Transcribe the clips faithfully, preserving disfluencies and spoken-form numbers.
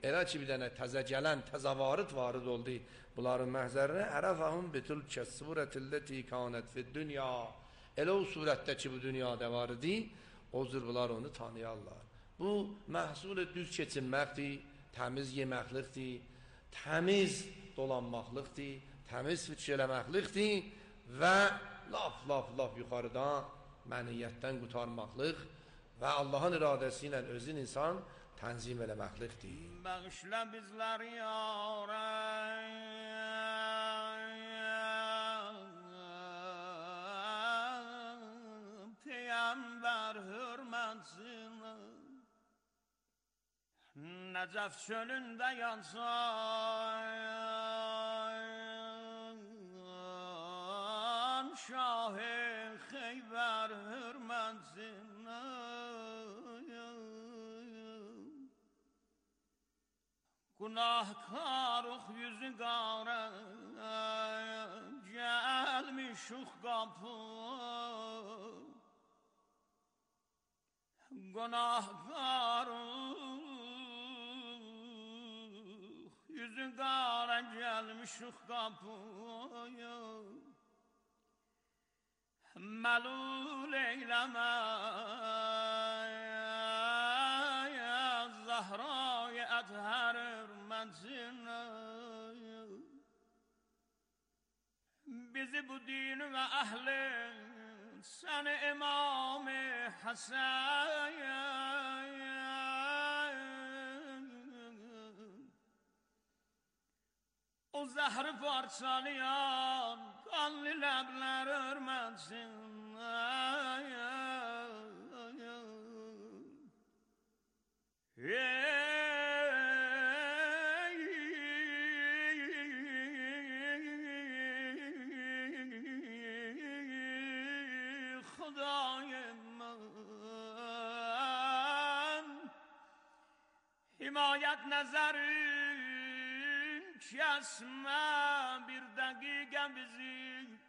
elə ki bir dənə təzə gələn təzavarid varid oldu bunların məhzərinə, ərəfəhum bitul kəssurətilləti kanət fid dünya, elə o surətdə ki bu dünyada var idi, o cür bunlar onu tanıyarlar. Bu məhsul düz keçinməkdir, təmiz yeməklikdir, təmiz dolanmaqlıqdır, təmiz fikir eləməklikdir və laf laf laf yuxarıdan məniyyətdən qutarmaqlıq və Allahın iradəsi ilə özün insan tənzim eləməklikdir. Bağışla bizləri yarə Peyğəmbər hörmətsinə Nəcəf çölündə yansan Şah-ı Xeybər hörmətsinə Günahkarıq yüzü qara Gəlmişük qapı Günahkarıq yüzü qara Gəlmişük qapı Məlul eyləmə Zahra-i Ədhər hürmətinə Bizi bu dini və əhli Səni İmam-ı Həsən O zəhri parçalayan Qanlı ləblər hürmətsin Xudayım mən Himayət nəzərin Kəsmə bir dəqiqə bizi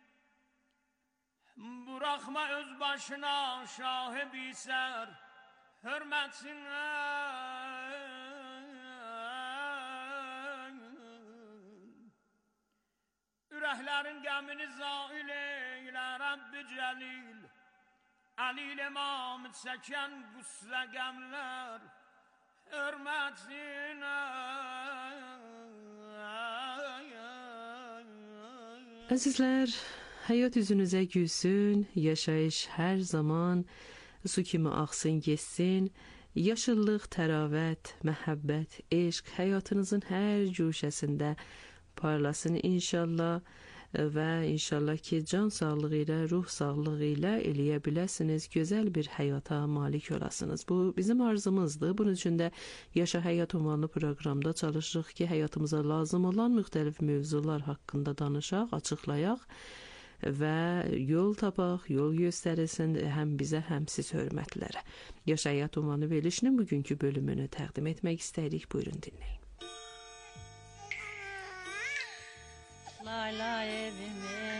Buraxma öz başına şahib-i sər hürmətinə Ürəklərin qəmini zail eylə Rəbb-i Cəlil Əlil İmam çəkən qüssə qəmlər hürmətinə Əzizlər, həyat üzünüzə gülsün, yaşayış hər zaman su kimi axsın, geçsin. Yaşıllıq, təravət, məhəbbət, eşq həyatınızın hər cuşəsində parlasın inşallah və inşallah ki can sağlığı ilə, ruh sağlığı ilə eləyə biləsiniz, gözəl bir həyata malik olasınız. Bu bizim arzumuzdur. Bunun üçün də Yaşa Həyat ünvanlı proqramda çalışırıq ki, həyatımıza lazım olan müxtəlif mövzular haqqında danışaq, açıqlayaq və yol tapaq, yol göstərilsin həm bizə, həm siz hörmətlərə. Yaşa Həyat ünvanlı verilişinin bugünkü bölümünü təqdim etmək istəyirik. Buyurun dinləyin. Layla evim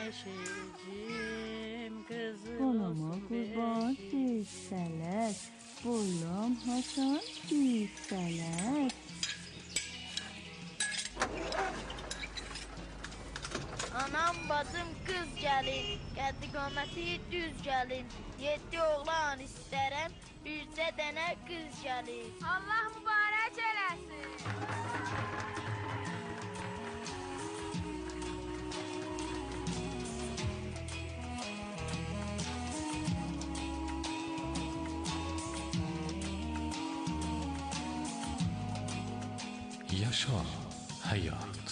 eşicim kızım Balama qurban düşsələr, boylam hasan düşsələr. Anam bacım qız gəlin, qəddi qaməti düz gəlin. Yeddi oğlan istərəm, bircə dənə qız gəlin. Allah mübarək eləsin. Yaşa Həyat.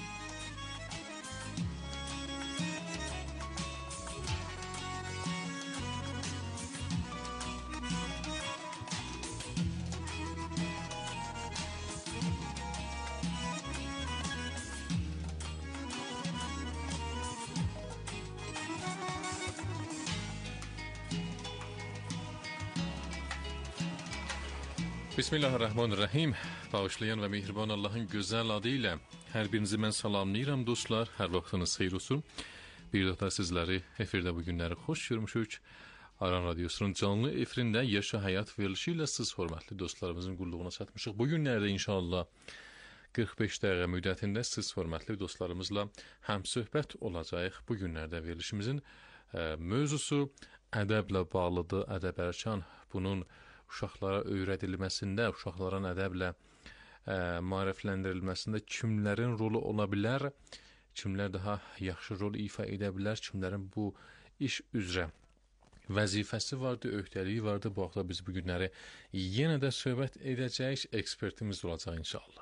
Bismillahirrahmanirrahim. Bağışlayan və mehriban Allahın gözəl adı ilə hər birinizi mən salamlayıram dostlar. Hər vaxtınız xeyir olsun. Bir daha sizləri efirdə bu günləri xoş görmüşük. Aran Radyosu'nun canlı efirində Yaşa Həyat verilişi ilə siz hörmətli dostlarımızın qulluğuna çatmışıq. Bu günlərdə inşallah qırx beş dəqiqə müddətində siz hörmətli dostlarımızla həmsöhbət olacağıq. Bu günlərdə verilişimizin ə, mövzusu ədəblə bağlıdır. Ədəb ərkan bunun uşaqlara öyrədilməsində, uşaqların ədəblə ə, maarifləndirilməsində kimlərin rolu ola bilər, kimlər daha yaxşı rol ifa edə bilər, kimlərin bu iş üzrə vəzifəsi vardı, öhdəliyi vardı. Bu haqda biz bu günləri yenə də söhbət edəcəyik, ekspertimiz olacaq inşallah.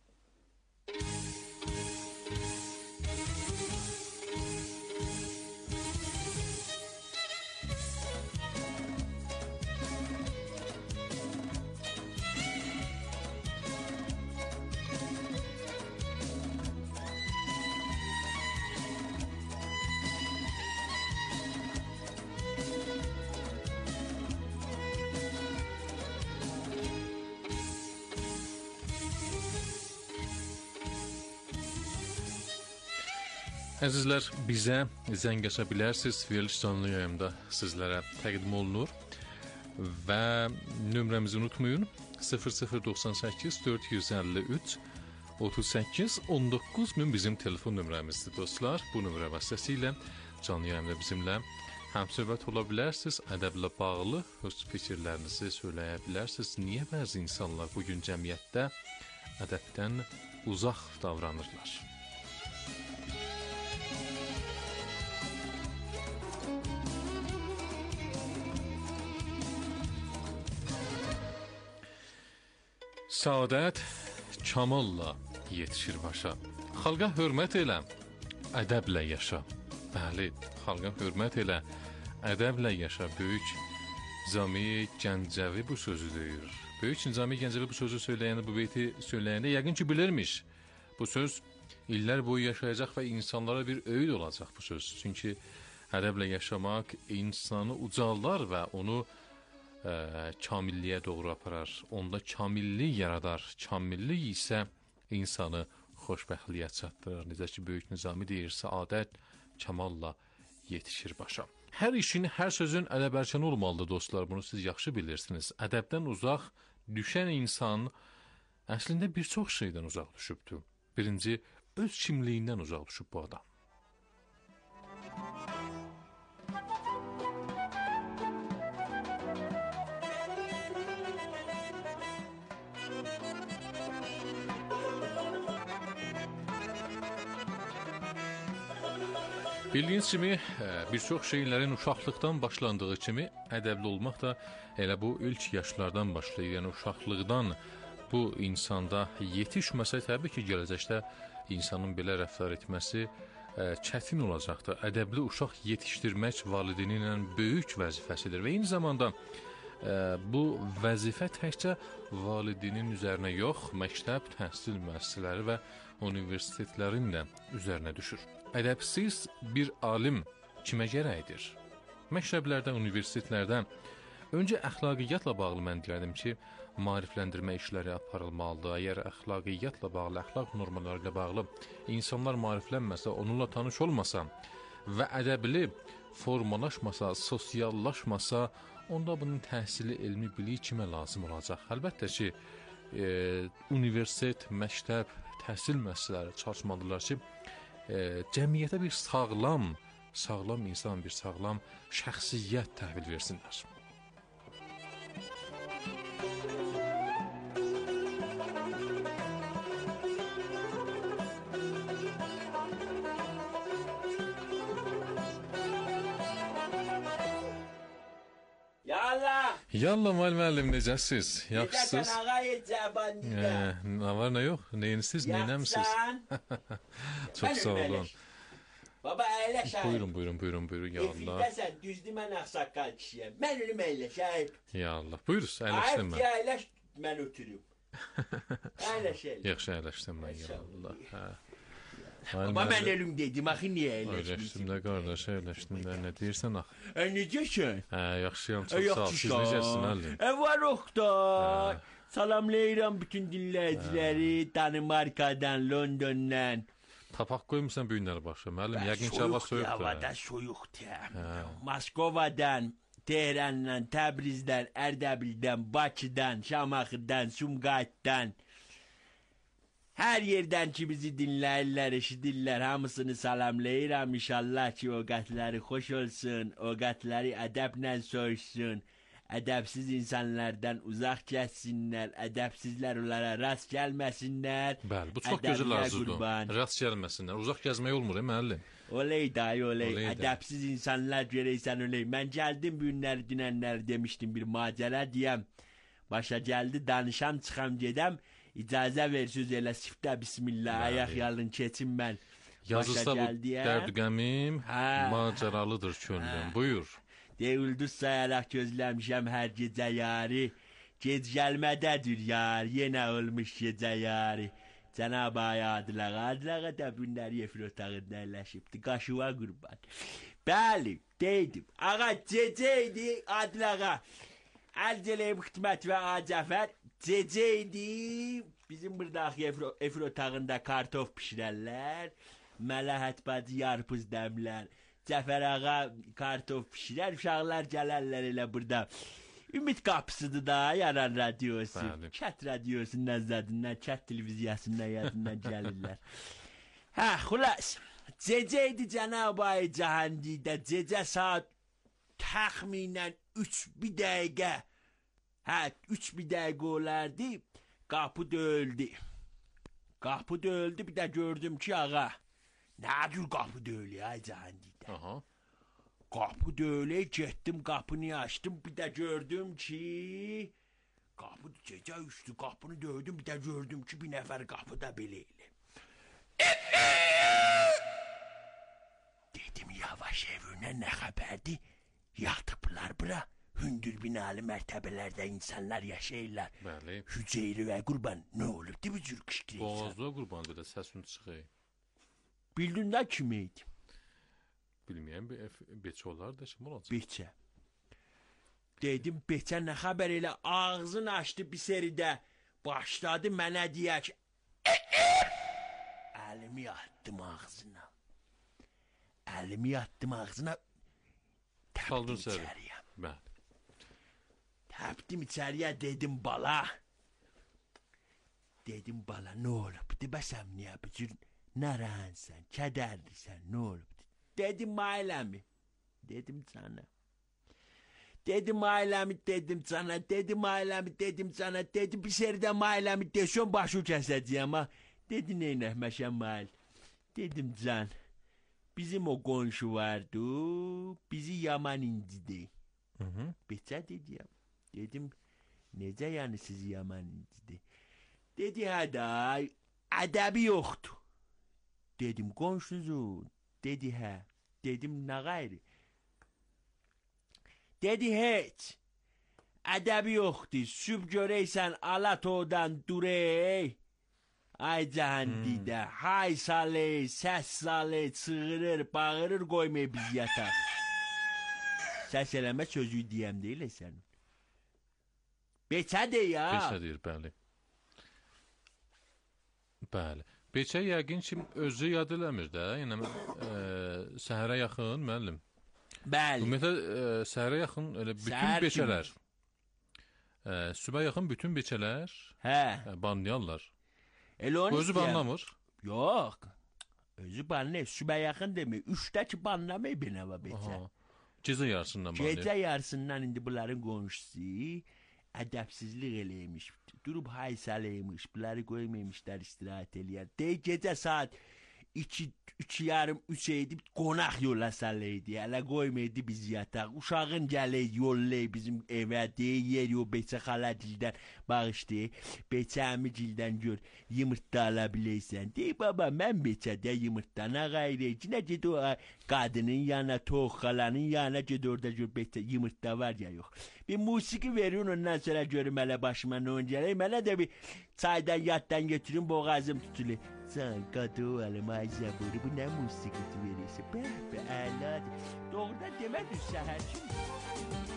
Əzizlər, bizə zəng aça bilərsiniz. Veriliş canlı yayımda sizlərə təqdim olunur və nömrəmizi unutmayın. sıfır sıfır doxsan səkkiz dörd yüz əlli üç otuz səkkiz on doqquz min bizim telefon nömrəmizdir dostlar. Bu nömrə vasitəsilə canlı yayımda bizimlə həmsöhbət ola bilərsiniz. Ədəblə bağlı öz fikirlərinizi söyləyə bilərsiniz. Niyə bəzi insanlar bugün cəmiyyətdə ədəbdən uzaq davranırlar? Saadət kamalla yetişir başa. Xalqa hörmət elə, ədəblə yaşa. Bəli, xalqa hörmət elə, ədəblə yaşa. Böyük Nizami Gəncəvi bu sözü deyir. Böyük Nizami Gəncəvi bu sözü söyləyəndə, bu beyti söyləyəndə yəqin ki bilirmiş. Bu söz illər boyu yaşayacaq və insanlara bir öyüd olacaq bu söz. Çünki ədəblə yaşamaq insanı ucaldar və onu Ə, kamilliyə doğru aparar. Onda kamillik yaradar. Kamillik isə insanı xoşbəxtliyə çatdırır. Necə ki, Böyük Nizami deyir, saadət kamalla yetişir başa. Hər işin, hər sözün ədəb ərkanı olmalıdır dostlar. Bunu siz yaxşı bilirsiniz. Ədəbdən uzaq düşən insan əslində bir çox şeydən uzaq düşübdür. Birinci, öz kimliyindən uzaq düşüb bu adam. Bildiyiniz kimi, bir çox şeylərin uşaqlıqdan başlandığı kimi, ədəbli olmaq da elə bu ilk yaşlardan başlayır. Yəni, uşaqlıqdan bu insanda yetişməsə, təbii ki, gələcəkdə insanın belə rəftar etməsi çətin olacaqdır. Ədəbli uşaq yetişdirmək valideynin böyük vəzifəsidir və eyni zamanda bu vəzifə təkcə valideynin üzərinə yox, məktəb, təhsil müəssisələri və universitetlərin də üzərinə düşür. Ədəbsiz bir alim kimə gərəkdir? Məktəblərdə, universitetlərdə öncə əxlaqiyyatla bağlı mən deyərdim ki, maarifləndirmə işləri aparılmalıdır. Əgər əxlaqiyyatla bağlı, əxlaq normaları ilə bağlı insanlar maariflənməsə, onunla tanış olmasa və ədəbli formalaşmasa, sosiallaşmasa, onda bunun təhsili, elmi biliyi kimə lazım olacaq? Əlbəttə ki, e, universitet, məktəb, təhsil müəssisələri çalışmalıdırlar ki, e, cəmiyyətə bir sağlam, sağlam insan, bir sağlam şəxsiyyət təhvil versinlər. Yallah Mal müəllim, necəsiz? Yaxşısınız? Necəsən ağay Cəbanidə? Nə var, nə yox? Neyinsiz, neynəmsiz? Çox sağ olun. Baba, əyləş ayıb. Buyurun, buyurun, buyurun, buyurun, ya Allah. Efildəsən, düzdür mən ağsaqqal kişiyəm. Mən ölüm əyləş ayıb. Ya Allah, buyuruz, əyləşdim mən. Ayıb ki, əyləş, mən ötürüm. Əyləş, əyləş. Yaxşı, əyləşdim mən, ya Allah. Baba, mən ölüm dedim, axı niyə əyləşmişsin? Əyləşdim də, qardaş, əyləşdim də, nə deyirsən ax? Ə, necəsən? Hə, yaxşıyam, çox sağ ol, siz necəsin, Əlim? Ə, var oxtar. Salamlayıram bütün dinləyiciləri, Danimarkadan, Londondan. Tapaq qoymusan bu günləri başa, müəllim, yəqin ki, hava soyuqdur. Havada soyuqdur. Moskovadan, Tehran'dan, Təbrizdən, Ərdəbildən, Bakıdan, Şamaxıdan, Sumqayıtdan, hər yerdən ki bizi dinləyirlər, eşidirlər, hamısını salamlayıram. İnşallah ki o qətləri xoş olsun, o qətləri ədəblə soyuşsun, ədəbsiz insanlardan uzaq gəlsinlər, ədəbsizlər onlara rast gəlməsinlər. Bəli, bu çox gözəl arzudur. Rast gəlməsinlər, uzaq gəzmək olmur, müəllim. Oley dayı, oley. oley ədəbsiz insanlar görəysən oley. Mən gəldim bu günləri, dünənləri demişdim, bir macəra deyəm. Başa gəldi, danışam, çıxam, gedəm. İcazə ver söz elə siftə bismillah, ayaq yalın keçim mən. Yazısı bu dərd qəmim, macəralıdır könlüm, buyur. De ulduz sayaraq gözləmişəm hər gecə yarı, gec gəlmədədir yar, yenə olmuş gecə yarı. Cənab-ı Adılağa, Adılağa da bunları efir otağında əyləşibdi, qaşıva qurban. Bəli, deydim, ağa gecə idi Adılağa, əlcələyim xidmət və Acəfər, gecə idi, bizim buradakı efir, efir otağında kartof pişirərlər, Mələhət bacı yarpız dəmlər, Cəfər ağa kartof pişirər, uşaqlar gələrlər elə burada. Ümid qapısıdır da, yaran radiosu, kət radiosundan zadından, kət televiziyasından yadından gəlirlər. Hə, xulas, gecə idi Cənab-ı Cahandidə, gecə saat təxminən üç bir dəqiqə, hə, üç bir dəqiqə olardı, qapı döyüldü. Qapı döyüldü, bir də gördüm ki, ağa, nə cür qapı döyülü, ay Cahandidə. Aha. Qapı döyülə, getdim, qapını açdım, bir də gördüm ki, qapı gecə üstü, qapını döydüm, bir də gördüm ki, bir nəfər qapıda belə elə. Dedim, yavaş evinə nə xəbərdi, yatıblar bura, hündür binalı mərtəbələrdə insanlar yaşayırlar. Bəli. Hüceyri və qurban, nə olubdu bu cür qışqırıysan? Boğazda qurban, bir də səsin çıxıyı. Bildin də kim idi? Bilməyəm, beçə olar da kim olacaq? Beçə. Dedim, beçə nə xəbər elə ağzını açdı bir seridə. Başladı mənə deyək. Əlimi atdım ağzına. Əlimi atdım ağzına. Təpdim içəriyə. Bəli. Təpdim içəriyə, dedim bala. Dedim bala, nə olub? Debəsəm niyə bu cür narahansan, kədərlisən, nə olub? Dedim ailəmi, dedim sana. Dedim ailəmi, dedim sana, dedim ailəmi, dedim sana, dedim bir seridə ailəmi desən başı kəsəcəyəm ha. Dedi neynəhməşəm mail. Dedim can, bizim o qonşu vardı, bizi yaman incidi. Beçə dediyəm. Dedim, necə yəni sizi yaman incidi? Dedi, hədə, ədəbi yoxdur. Dedim, qonşuzu. Dedi, hə. Dedim, nə qayri? Dedi, heç. Ədəbi yoxdur. Süb görəysən Alatodan durey. Ay Cahandidə, hmm. hay salə, səs salə, çığırır, bağırır, qoymay biz yataq. Səs eləmə sözü deyəm deyil sən. Beçədir ya. Beçədir, bəli. Bəli. Beçə yəqin ki, özü yad eləmir də, yəni e, səhərə yaxın, müəllim. Bəli. Ümumiyyətlə, e, səhərə yaxın elə bütün Səhər beçələr, e, sübə yaxın bütün beçələr hə. e, banlayarlar. Elə onu özü banlamır. Yox, özü banlayır, sübə yaxın demir, üçdə ki banlamayı binəvə beçə. Gecə yarısından banlayır. Gecə yarısından indi bunların qonşusu ədəbsizlik eləymiş. Durub haysalıymış, bunları qoymaymışlar istirahət eləyər. Dey gecə saat iki, iki yarım, üç edib qonaq yola salıydı. Hələ qoymaydı biz yataq. Uşağın gələk, yollay bizim evə, dey yer yo beçə xala cildən bağışdı. Beçə əmi cildən gör, yumurta ala biləysən. Dey baba, mən beçədə yumurtana qayri. Cinə ged o qadının yanına, toğ xalanın yanına ged orada gör beçə yumurta var ya yox. Bir musiki verin, ondan sonra görüm hələ başıma nə on gələk. Mənə də bir çaydan yatdan götürün, boğazım tutulur. Sən qadı alım, ay zaburi, bu nə musikiti verirsə? Bəh, bəh, əladır. Doğrudan demədir səhər kimi.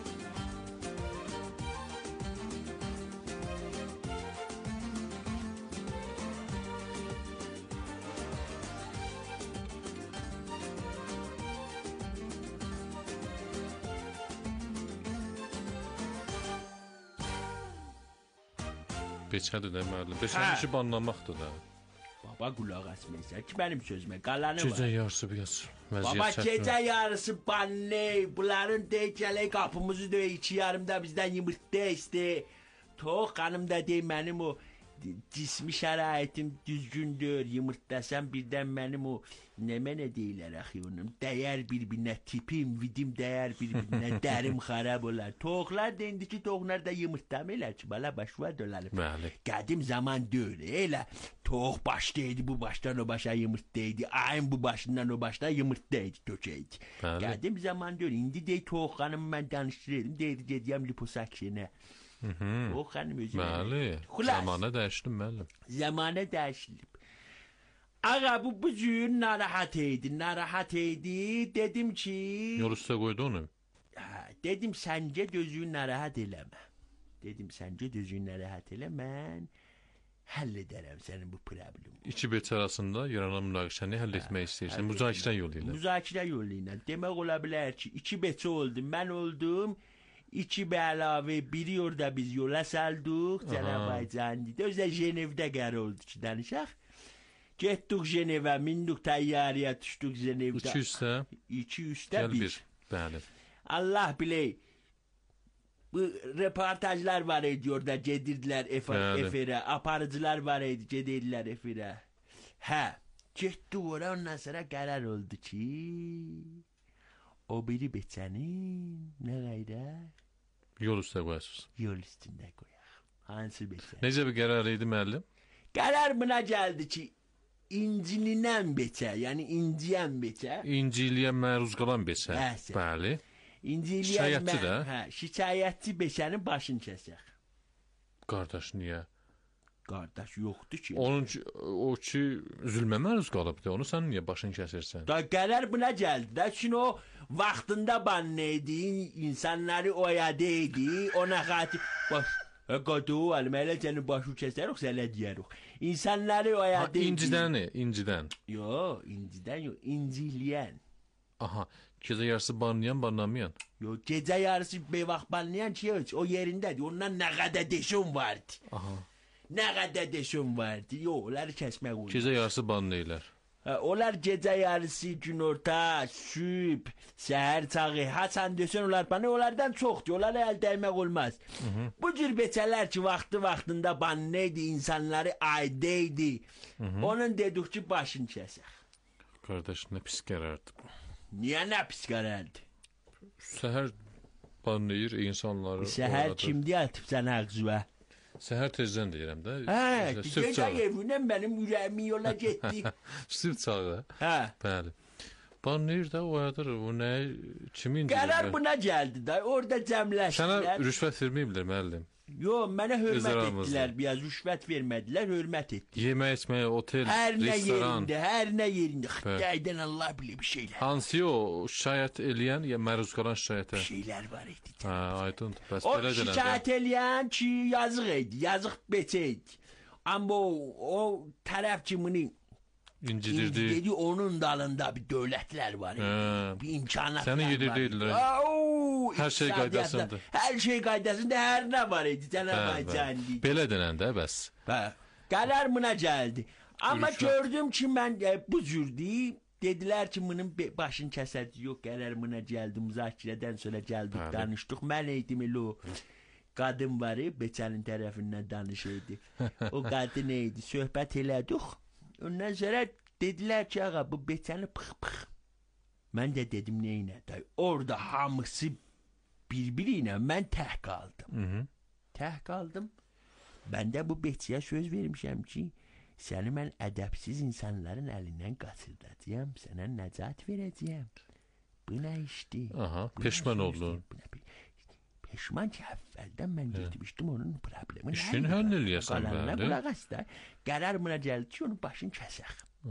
beçədir də müəllim. Beçənin işi banlamaqdır da. Baba qulaq asmayırsan ki, mənim sözümə qalanı Gecə var. yarısı biraz Baba vəziyyət çətin. gecə yarısı banne. Bunların dey gələk qapımızı döy, iki yarımda bizdən yumurta istə. Tox xanım da dey mənim o cismi şəraitim düzgündür. Yumurtlasam birdən mənim o nə mənə deyirlər axı onun. Dəyər bir-birinə tipim, vidim dəyər bir-birinə, dərim xarab olar. Toxlar da indiki toxlar da yumurtlamırlar ki, bala başva dolanır. Bəli. Qədim zaman deyil, elə tox başdaydı, bu başdan o başa yumurtlaydı. Ayın bu başından o başdan yumurtlaydı, tökəydi. Qədim zaman deyil, indi dey tox xanım mən danışdırırdım, deyirdi gediyəm liposuksiyona. O xanım özü. Bəli. Zamanə dəyişdim müəllim. Zamanə dəyişilib. Ağa bu bu cür narahat idi, narahat idi. Dedim ki... Yol üstə qoydu onu. Ha, dedim səncə dözüyü narahat eləmə. Dedim səncə dözüyü narahat eləmə. Həll edərəm sənin bu problemi. İki beç arasında yaranan münaqişəni həll etmək istəyirsən. Müzakirə yolu ilə. Müzakirə yolu ilə. Demək ola bilər ki, iki beçə oldu. Mən oldum. İki bəlavə biri orada biz yola saldıq. Cənab-ı Özdə Jenevdə qərə oldu ki, danışaq. Getdik Jenevə, mindik təyyarəyə, düşdük Jenevdə. İki üstə. İki üstə bir. bir. Bəli. Allah biley. Bu reportajlar var idi orada, gedirdilər efirə. Aparıcılar var idi, gedirdilər efirə. Hə, getdik ora, ondan sonra qərar oldu ki, o biri beçənin, nə qayda? Yol üstə qoyasınız. Yol üstündə qoyaq. Hansı beçə? Necə bir qərar idi müəllim? Qərar buna gəldi ki, İncilinən beçə, yəni inciyən beçə. İnciliyə məruz qalan beçə. Bəli. Bəli. İnciliyən şikayətçi də. Hə, şikayətçi beçənin başını kəsək. Qardaş niyə? Qardaş yoxdur ki. Onun o ki zülmə məruz qalıbdı. Onu sən niyə başını kəsirsən? Da qərar buna gəldi də. Çünki o vaxtında banne idi, insanları oyadı idi, ona xatir baş Qadı, almayla sənin başı kəsərik, sənə deyərik. İnsanları oyadı. İncidən, incidən. Yo, incidən yox, inciliyən. Aha, gecə yarısı banlayan, banlamayan. Yo, gecə yarısı beyvaxt banlayan ki, o yerindədir. Ondan nə qədər deşim vardı. Aha. Nə qədər deşim vardı. Yo, onları kəsmək olur. Gecə yarısı banlayırlar. Ha, onlar gecə yarısı, günorta, süb, səhər çağı, haçan desən onlar bana onlardan çoxdur. Onlara əl dəymək olmaz. Hı -hı. Bu cür beçələr ki, vaxtı vaxtında banneydi, insanları aydeydi. Hı -hı. Onun dedik ki, başını kəsək. Qardaş, nə pis qərardı bu. Niyə nə pis qərardı? Səhər banlayır insanları. Səhər kimdi atıb sən ağzıva? Səhər tezdən deyirəm də. Hə, gecə evindən mənim ürəyimi yola getdi. Sübh çağı. Hə. Bəli. Banlayır da oyadır. O nə, kimin? Qərar buna gəldi də, orada cəmləşdilər. Sənə rüşvət verməyiblər müəllim. Yo, mənə hörmət etdilər, biraz rüşvət vermədilər, hörmət etdilər. Yemək içmək, otel, hər restoran. Hər nə yerində, hər nə yerində. Xəttəydən Allah bilir bir şeylər. Hansı o şikayət eləyən, ya məruz qalan şikayətə? Bir şeylər var idi. Hə, aydındır. Bəs o belə deyəndə. O şikayət eləyən ki, yazıq idi, yazıq beçə idi. Amma o, o tərəf kimini İncidirdi. İncidirdi, onun dalında bir dövlətlər var idi. Hə. Bir imkanatlar Səni var. yedir deyirlər. Hər şey qaydasındır. Hər şey qaydasında hər nə var idi. Cənab-ı Belə denəndə bəs. Hə. Qərar buna gəldi. Amma Rüşvət. Gördüm ki, mən e, bu cürdür. Dedilər ki, bunun başını kəsədi. Yox, qərar buna gəldi. Müzakirədən sonra gəldik, Bəli. danışdıq. Mən eydim elə o qadın var, beçənin tərəfindən danışırdı. O qadın neydi? Söhbət elədik. Ondan sonra dedilər ki, ağa, bu beçəni pıx-pıx. Mən də dedim, neynə? Orada hamısı bir-biri ilə mən təh qaldım. Hı -hı. Təh qaldım. Mən də bu beçiyə söz vermişəm ki, səni mən ədəbsiz insanların əlindən qaçırdacağam, sənə nəcat verəcəyəm. Bu nə işdir? Aha, bu peşman oldun. Peşman ki, əvvəldən mən getmişdim onun problemi. İşini həll eləyəsən bəli. Qulaq as da, qərar buna gəldi ki, onun başını kəsək.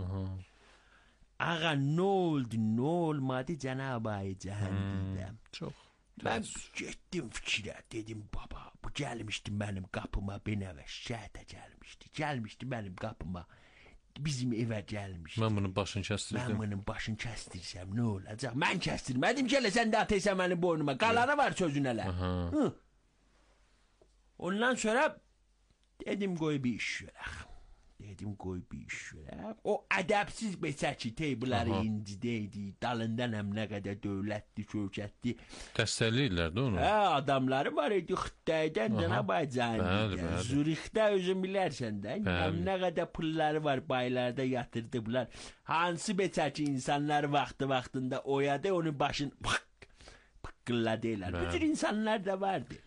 Ağa, nə oldu, nə olmadı Cənab-ı Cəhənnəm. Çox. Mən getdim fikrə, dedim, baba, bu gəlmişdi mənim qapıma, benəvə şəhətə gəlmişdi, gəlmişdi mənim qapıma, bizim evə gəlmişdi. Mən bunun başını kəstirdim. Mən bunun başını kəstirsəm, nə olacaq? Mən kəstirmədim ki, elə sən də ataysan mənim boynuma, qalanı var sözün elə. Ondan sonra Dedim qoy bir iş görək. Dedim qoy bir iş görək. O ədəbsiz beçəki teybuları incidəydi. Dalından həm nə qədər dövlətli, şökətli. Təsəlliyirlər də onu. Hə, adamları var idi xüttəydən cənab Aycani. Zürixdə özün bilərsən də. Həm nə qədər pulları var, baylarda yatırdıblar. Hansı beçəki insanlar vaxtı vaxtında oyadı, onun başını pık, pıkkılladılar. Bu cür insanlar da vardı.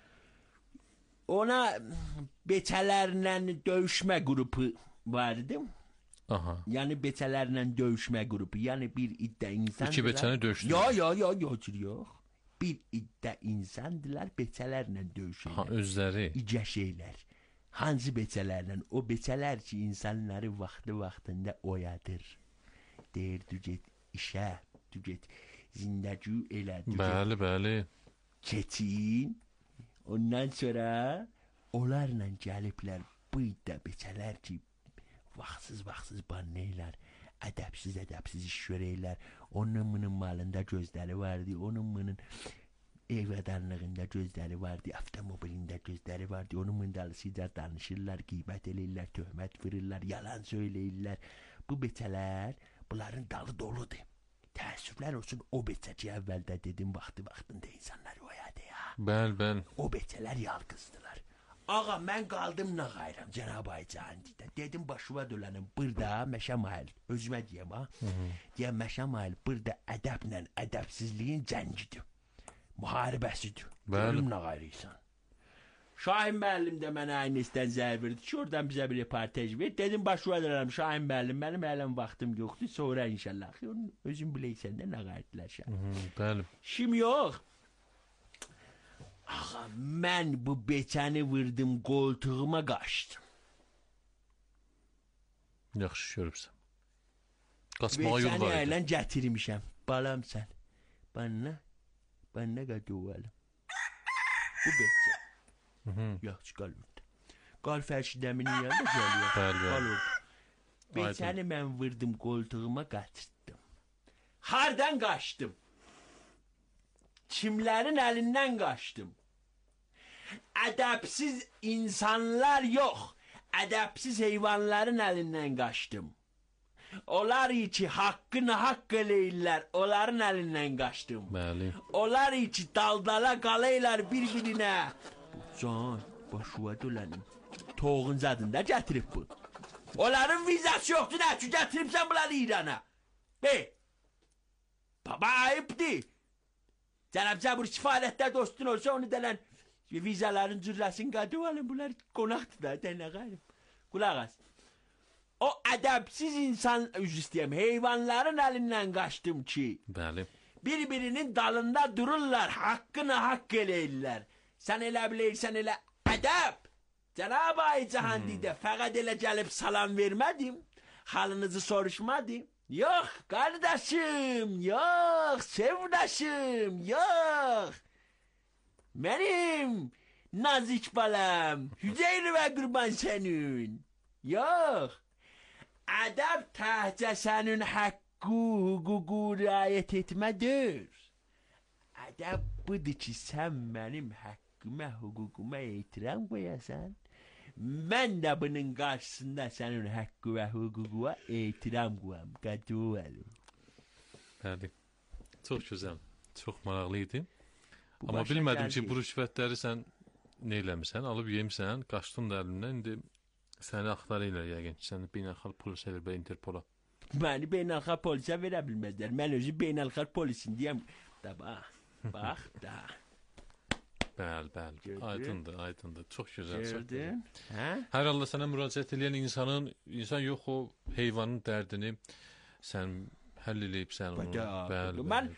Ona beçələrlə dövüşmə qrupu vardı. Aha. Yəni beçələrlə dövüşmə qrupu. Yəni bir iddə insandılar. İki beçəni dövüşdülər. Yo, yo, yo, yox, yox. Bir iddə insandılar, beçələrlə dövüşürlər. Ha, özləri. İcə şeylər. Hansı beçələrlə? O beçələr ki, insanları vaxtı vaxtında oyadır. Deyir, du get işə, du get zindəgü elə, du bəli, get bəli. keçin. Ondan sonra onlarla gəliblər bu iddə beçələr ki, vaxtsız-vaxtsız banlayırlar, ədəbsiz-ədəbsiz iş görəyirlər. Onun bunun malında gözləri vardı, onun bunun evədarlığında gözləri vardı, avtomobilində gözləri vardı. Onun mındalısıyla danışırlar, qeybət eləyirlər, töhmət vururlar, yalan söyləyirlər. Bu beçələr, bunların dalı doludur. Təəssüflər olsun, o beçəci əvvəldə dedim, vaxtı-vaxtında insanlar oyadı ya. Bəl, bəl. O beçələr yalqızdılar. Ağa, mən qaldım nə qayram, Cənab Aycani'də. Dedim, başıma dölənim, burada Məşə Mahil, özümə deyəm ha. Deyəm, Məşə Mahil, burada ədəblə ədəbsizliyin cəngidir. Müharibəsidir. Görüm nə qayrıysan. Şahin müəllim də mənə aynısından zəhr verdi ki, oradan bizə bir reportaj ver. Dedim, başıma dölənim, Şahin müəllim, mənim ələm vaxtım yoxdur, sonra inşallah. Özüm biləysən də nə qayırdılar Şahin. Bəli. Şimdi yox. Ağa, mən bu beçəni vırdım, qoltuğuma qaçdım. Yaxşı görübsən. Qaçmağa yol var idi. Beçəni əylə gətirmişəm. Balam sən. Bana, bana qadıvalım. Bu beçə. Yaxşı, qal orada. Qal fərşidəminin yanında gəliyor. Bəli, bəli. Qal orada. Beçəni mən vırdım, qoltuğuma qaçırdım. Hardan qaçdım? Kimlərin əlindən qaçdım? Ədəbsiz insanlar yox, ədəbsiz heyvanların əlindən qaçdım. Onlar ki, haqqını haqq eləyirlər, onların əlindən qaçdım. Bəli. Onlar ki, daldala qalıylar bir-birinə. Can, başıva dölənim. Toğun zadında gətirib bu. Onların vizası yoxdur, nə ki, gətiribsən bunları İrana. Bey, baba ayıbdır. Cənab Cəbur sifarətdə dostun olsa onu dələn vizaların cürrəsini qadı alın, bunlar qonaqdır da, dənə qayrım. Qulaq as. O ədəbsiz insan, üzr istəyəm, heyvanların əlindən qaçdım ki, bəli, bir-birinin dalında dururlar, haqqını haqq eləyirlər. Sən elə bilirsən, elə ədəb. Cənab Aycani'də hmm. fəqət elə gəlib salam vermədim, halınızı soruşmadım. Yox, qardaşım, yox, sevdaşım, yox. Mənim nazik balam, Hüzeyri və qurban sənin. Yox. Ədəb təhcə sənin haqqı, hüququ riayət etmədir. Ədəb budur ki, sən mənim haqqıma, hüququma etiram qoyasan. Mən də bunun qarşısında sənin haqqı və hüququna etiram qoyam. Qadıvalım. Bəli. Çox gözəl, çox maraqlı idi. Bu Amma bilmədim ki, bu rüşvətləri sən nə eləmirsən, alıb yemsən, qaçdın da əlindən, indi səni axtarırlar yəqin ki, səni beynəlxalq polisə veriblər, Interpola. Məni beynəlxalq polisə verə bilməzlər. Mən özü beynəlxalq polisin deyəm. Da bax, bax da. Bəli, bəli. Aydındır, aydındır. Çox gözəl. Gördün? Hə? Hər halda sənə müraciət edən insanın, insan yox o heyvanın dərdini sən həll eləyibsən onu. Bəli, mən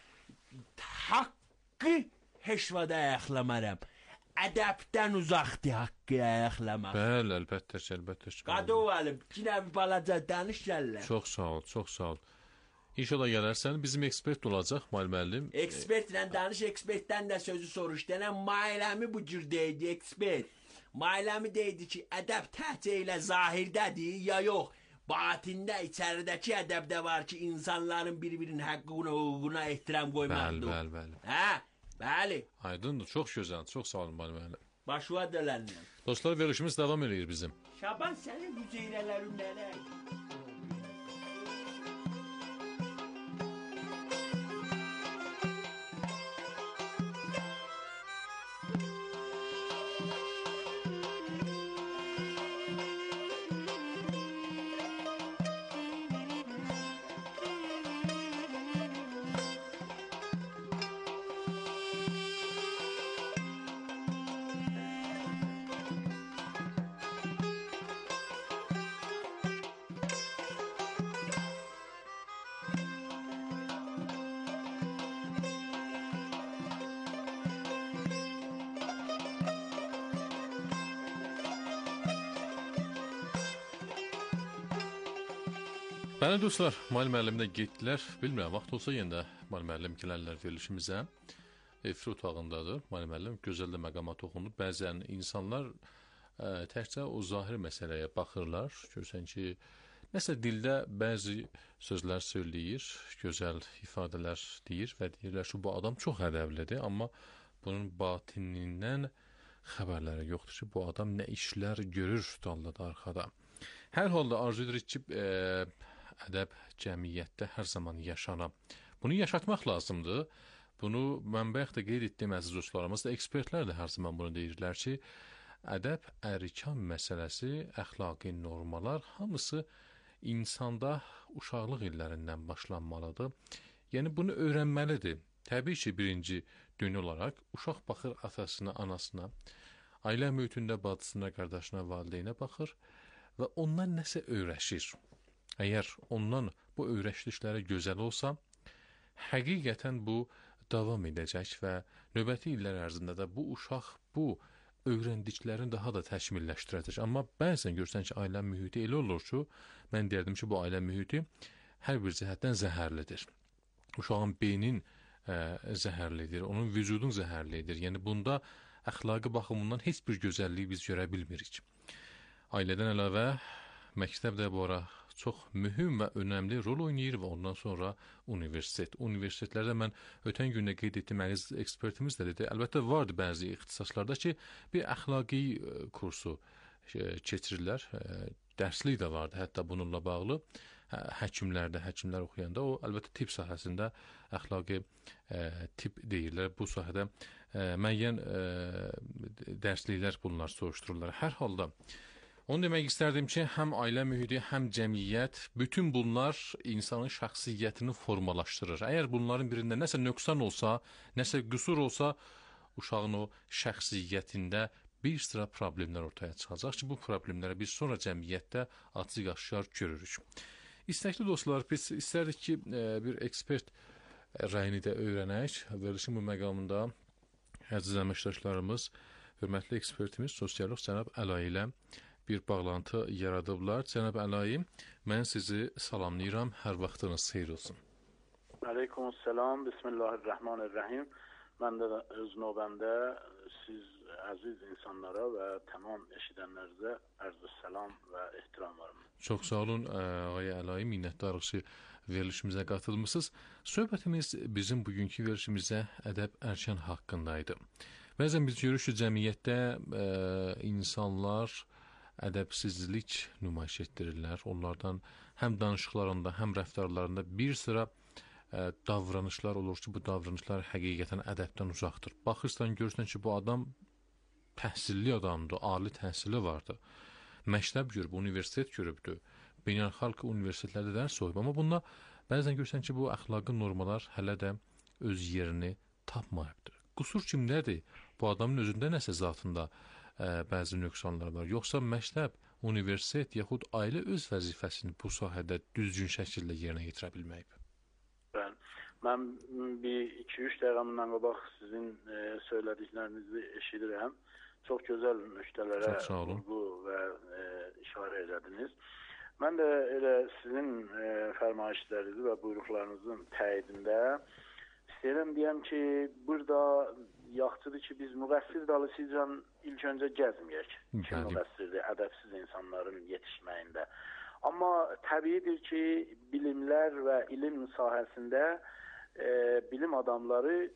haqqı heç vaxt ayaqlamaram. Ədəbdən uzaqdır haqqı ayaqlamaq. Bəli, əlbəttə, əlbəttə. Qadıvalım, yine bir balaca danış gəllər. Çox sağ ol, çox sağ ol. İnşallah gələrsən, bizim ekspert olacaq, Mail müəllim. Ekspertlə danış, ekspertdən də sözü soruş. Denən Mailəmi bu cür deydi, ekspert. Mailəmi deydi ki, ədəb təhcə ilə zahirdədir, ya yox. Batində, içəridəki ədəbdə var ki, insanların bir-birinin haqqına, hüququna ehtiram qoymaqdır. Bəli, bəli, bəli. Hə, bəli. Aydındır, çox gözəl, çox sağ olun, Mail müəllim. Başıva dölənləm. Dostlar, verilişimiz davam edir bizim. Şaban, sənin bu ceyrələrin nələr? Bəli dostlar, Mail müəllim də getdilər. Bilmirəm, vaxt olsa yenə də Mail müəllim gələrlər verilişimizə. Efir otağındadır. Mail müəllim gözəl də məqama toxundu. Bəzən insanlar ə, təkcə o zahir məsələyə baxırlar. Görsən ki, nəsə dildə bəzi sözlər söyləyir, gözəl ifadələr deyir və deyirlər ki, bu adam çox ədəblidir, amma bunun batinindən xəbərləri yoxdur ki, bu adam nə işlər görür dalda arxada. Hər halda arzu edirik ki, ə, ədəb cəmiyyətdə hər zaman yaşana. Bunu yaşatmaq lazımdır. Bunu mən bayaq da qeyd etdiyim əziz dostlarımız da, ekspertlər də hər zaman bunu deyirlər ki, ədəb, ərkan məsələsi, əxlaqi normalar hamısı insanda uşaqlıq illərindən başlanmalıdır. Yəni bunu öyrənməlidir. Təbii ki, birinci dönü olaraq uşaq baxır atasına, anasına, ailə mühitində bacısına, qardaşına, valideynə baxır və ondan nəsə öyrəşir. Əgər ondan bu öyrəşdikləri gözəl olsa, həqiqətən bu davam edəcək və növbəti illər ərzində də bu uşaq bu öyrəndiklərini daha da təkmilləşdirəcək. Amma bəzən görsən ki, ailə mühiti elə olur ki, mən deyərdim ki, bu ailə mühiti hər bir cəhətdən zəhərlidir. Uşağın beynin ə, zəhərlidir, onun vücudun zəhərlidir. Yəni bunda əxlaqi baxımından heç bir gözəlliyi biz görə bilmirik. Ailədən əlavə məktəb də bu ara çox mühüm və önəmli rol oynayır və ondan sonra universitet. Universitetlərdə mən ötən gündə qeyd etdiyim əziz ekspertimiz də dedi, əlbəttə vardı bəzi ixtisaslarda ki, bir əxlaqi kursu keçirirlər, dərslik də vardı hətta bununla bağlı. Həkimlərdə, həkimlər oxuyanda o, əlbəttə tibb sahəsində əxlaqi tibb deyirlər, bu sahədə müəyyən dərsliklər bunlar soruştururlar. Hər halda onu demək istərdim ki, həm ailə mühiti, həm cəmiyyət, bütün bunlar insanın şəxsiyyətini formalaşdırır. Əgər bunların birində nəsə nöqsan olsa, nəsə qüsur olsa, uşağın o şəxsiyyətində bir sıra problemlər ortaya çıxacaq ki, bu problemləri biz sonra cəmiyyətdə açıq-aşkar görürük. İstəkli dostlar, biz istərdik ki, bir ekspert rəyini də öyrənək. Verilişin bu məqamında əziz əməkdaşlarımız, hörmətli ekspertimiz, sosiolog cənab Əlayi ilə bir bağlantı yaradıblar. Cənab Əlayi, mən sizi salamlayıram. Hər vaxtınız xeyir olsun. Aleykümselam. Bismillahirrahmanirrahim. Mən də öz növbəmdə siz əziz insanlara və tamam eşidənlərinizə ərz salam və ehtiramlarım. Çox sağ olun, Ağay Əlayi, minnətdarıq ki, verilişimizə qatılmışsınız. Söhbətimiz bizim bugünkü verilişimizə ədəb ərkan haqqındaydı. Bəzən biz görürük ki, cəmiyyətdə ə, insanlar ədəbsizlik nümayiş etdirirlər. Onlardan həm danışıqlarında, həm rəftarlarında bir sıra ə, davranışlar olur ki, bu davranışlar həqiqətən ədəbdən uzaqdır. Baxırsan, görürsən ki, bu adam təhsilli adamdır, ali təhsili vardır. Məktəb görüb, universitet görübdür. Beynəlxalq universitetlərdə dərs oxuyub. Amma bunda bəzən görürsən ki, bu əxlaqi normalar hələ də öz yerini tapmayıbdır. Qusur kimdədir? Bu adamın özündə nəsə zatında Ə, bəzi nöqsanlar var. Yoxsa məktəb, universitet yaxud ailə öz vəzifəsini bu sahədə düzgün şəkildə yerinə yetirə bilməyib? Mən, mən bir iki üç dəqiqəmdən qabaq sizin e, söylədiklərinizi eşidirəm. Çox gözəl nöqtələrə vurğu və e, işarə edədiniz. Mən də elə sizin e, fərmayişlərinizi və buyruqlarınızın təyidində istəyirəm deyəm ki, burada yaxşıdır ki, biz müqəssir dalı sizcə ilk öncə gəzməyək. Kim müqəssirdir ədəbsiz insanların yetişməyində. Amma təbiidir ki, bilimlər və ilim sahəsində e, bilim adamları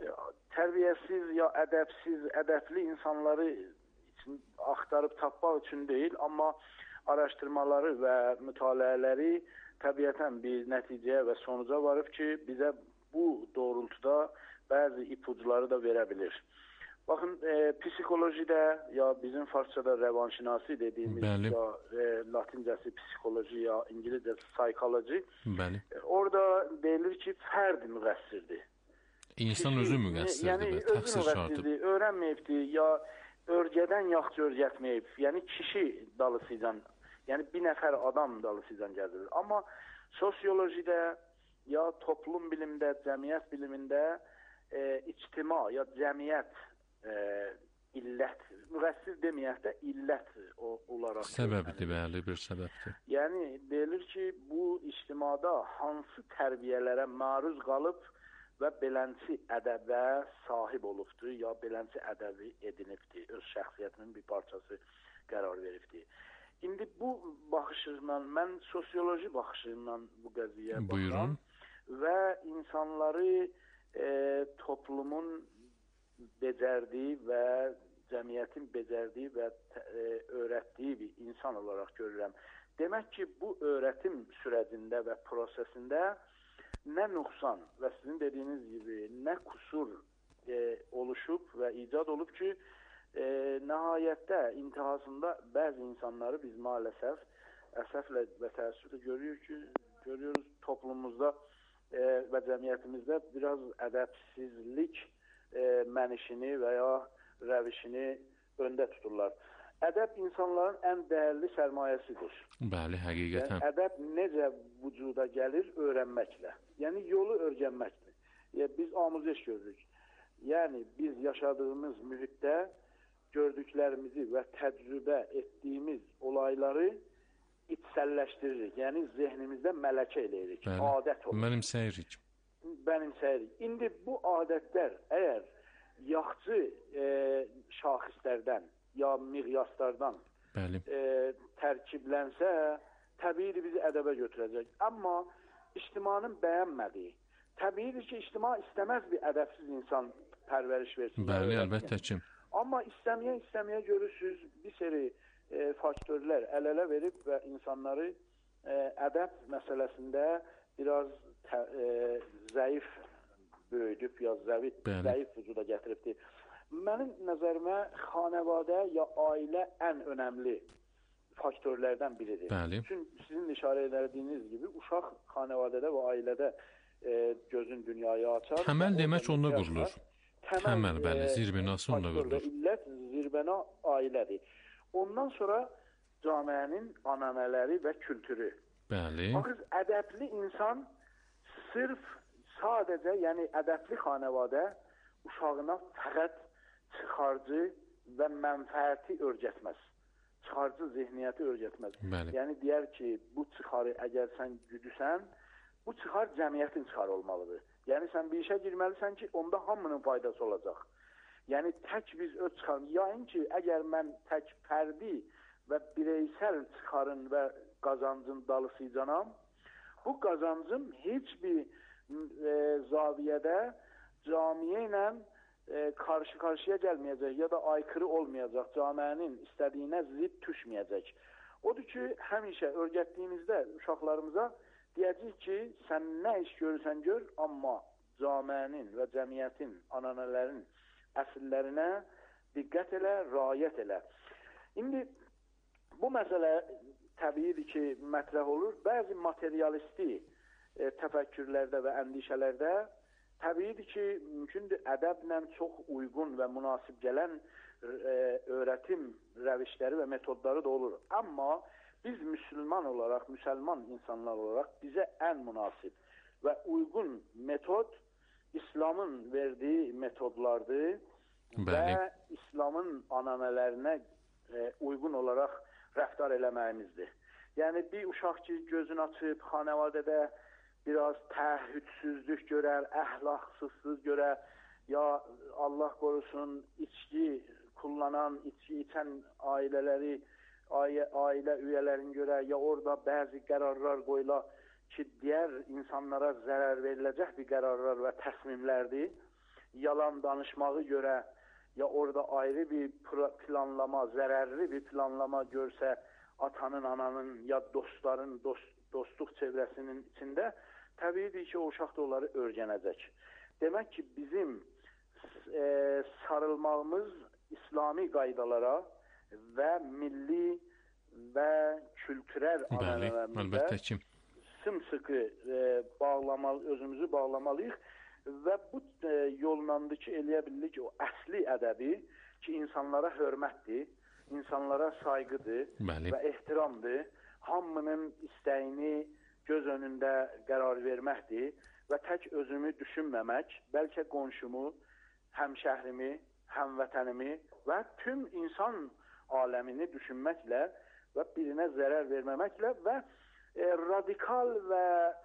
tərbiyəsiz ya ədəbsiz, ədəbli insanları üçün axtarıb tapmaq üçün deyil, amma araşdırmaları və mütaliələri təbiətən bir nəticəyə və sonuca varıb ki, bizə bu doğrultuda bəzi ipuçları da verə bilir. Baxın, e, psixolojidə ya bizim farsçada rəvanşinasi dediyimiz Bəli. ya e, latincəsi psixoloji ya İngilizcəsi psixoloji. Bəli. E, orada deyilir ki, fərd müqəssirdir. İnsan özü müqəssirdir yəni, və təqsir şartı. Öyrənməyibdir, ya örgədən yaxşı örgətməyib, yəni kişi dalısıyla, yəni bir nəfər adam dalısıyla gəzilir. Amma sosiolojidə, ya toplum bilimdə, cəmiyyət bilimində e, ictima, ya cəmiyyət e, illət, müqəssir deməyək də illət o, olaraq. Səbəbdir, bəli, bir səbəbdir. Yəni, deyilir ki, bu ictimada hansı tərbiyələrə maruz qalıb və belənçi ədəbə sahib olubdur, ya belənçi ədəbi edinibdir, öz şəxsiyyətinin bir parçası qərar veribdir. İndi bu baxışla, mən sosioloji baxışla bu qəziyyəyə baxıram və insanları e, toplumun becərdiyi və cəmiyyətin becərdiyi və e, öyrətdiyi bir insan olaraq görürəm. Demək ki, bu öyrətim sürəcində və prosesində nə nüqsan və sizin dediyiniz gibi nə kusur e, oluşub və icad olub ki, e, nəhayətdə, intihasında bəzi insanları biz maalesef əsəflə və təəssüflə görüyoruz ki, görüyoruz toplumumuzda e, və cəmiyyətimizdə biraz ədəbsizlik e, mənişini və ya rəvişini öndə tuturlar. Ədəb insanların ən dəyərli sərmayəsidir. Bəli, həqiqətən. Yəni, ədəb necə vücuda gəlir? Öyrənməklə. Yəni, yolu öyrənməkdir. Yəni, biz amuzeş görürük. Yəni, biz yaşadığımız mühitdə gördüklərimizi və təcrübə etdiyimiz olayları içsəlləşdiririk. Yəni, zehnimizdə mələkə eləyirik. Bəli, adət olur. Mənimsəyirik. Mənimsəyirik. İndi bu adətlər əgər yaxçı e, şaxislərdən ya miqyaslardan e, tərkiblənsə, təbiidir bizi ədəbə götürəcək. Amma ictimanın bəyənmədiyi, təbiidir ki, ictima istəməz bir ədəbsiz insan pərvəriş versin. Bəli, əlbəttə ki. Amma istəməyə istəməyə görürsünüz, bir seri e, faktörlər əl-ələ verib və insanları e, ədəb məsələsində biraz tə, e, zəif böyüdüb, ya zəif, zəif vücuda gətiribdir. Mənim nəzərimə xanəvadə ya ailə ən önəmli faktörlərdən biridir. Bəli. Çünki sizin işarə edildiyiniz gibi uşaq xanəvadədə və ailədə e, gözün dünyaya açar. Təməl demək onda qurulur. Təməl, Təməl bəli, zirbinası onda qurulur. İllət, zirbənə ailədir. Ondan sonra camiənin ananələri və kültürü. Bəli. Baxız, ədəbli insan sırf sadəcə, yəni ədəbli xanəvadə uşağına fəqət çıxarcı və mənfəəti örgətməz. Çıxarcı zehniyyəti örgətməz. Bəli. Yəni, deyər ki, bu çıxarı əgər sən güdüsən, bu çıxar cəmiyyətin çıxarı olmalıdır. Yəni, sən bir işə girməlisən ki, onda hamının faydası olacaq. Yəni, tək biz öz çıxarımız, yayın ki, əgər mən tək fərdi və bireysel çıxarın və qazancın dalısıycanam, bu qazancım heç bir e, zaviyədə camiyə ilə e, karşı karşıya gəlməyəcək ya da aykırı olmayacaq, camiənin istədiyinə zid düşməyəcək. Odur ki, həmişə örgətdiyimizdə uşaqlarımıza deyəcək ki, sən nə iş görürsən gör, amma camiənin və cəmiyyətin, ananələrin əsillərinə diqqət elə, riayət elə. İndi bu məsələ təbiidir ki, mətrəh olur. Bəzi materialisti e, təfəkkürlərdə və əndişələrdə təbiidir ki, mümkündür ədəblə çox uyğun və münasib gələn e, öğretim rəvişləri və metodları da olur. Amma biz müsəlman olaraq, müsəlman insanlar olaraq bizə ən münasib və uyğun metod İslamın verdiyi metodlardır. Bəli. Və İslamın ananələrinə e, uyğun olaraq rəftar eləməyimizdir. Yəni bir uşaq ki, gözünü açıb xanəvadədə biraz təəhhüdsüzlük görər, əhlaqsızlıq görər, ya Allah qorusun içki kullanan, içki içən ailələri, ailə, ailə üyələrini görər, ya orada bəzi qərarlar qoyula ki, digər insanlara zərər veriləcək bir qərarlar və təsmimlərdir. yalan danışmağı görə, ya orada ayrı bir planlama, zərərli bir planlama görsə atanın, ananın, ya dostların, dost, dostluq çevrəsinin içində, təbiidir ki, o uşaq da onları öyrənəcək. Demək ki, bizim e, sarılmağımız İslami qaydalara və milli və kültürel ənənələrimizə sımsıqı e, bağlamalı, özümüzü bağlamalıyıq və bu e, yollandı ki, eləyə bilirik ki, o əsli ədəbi ki, insanlara hörmətdir, insanlara sayğıdır Bəli. Və ehtiramdır, hamının istəyini göz önündə qərar verməkdir və tək özümü düşünməmək, bəlkə qonşumu, həmşəhrimi, həmvətənimi və tüm insan aləmini düşünməklə və birinə zərər verməməklə və e, radikal və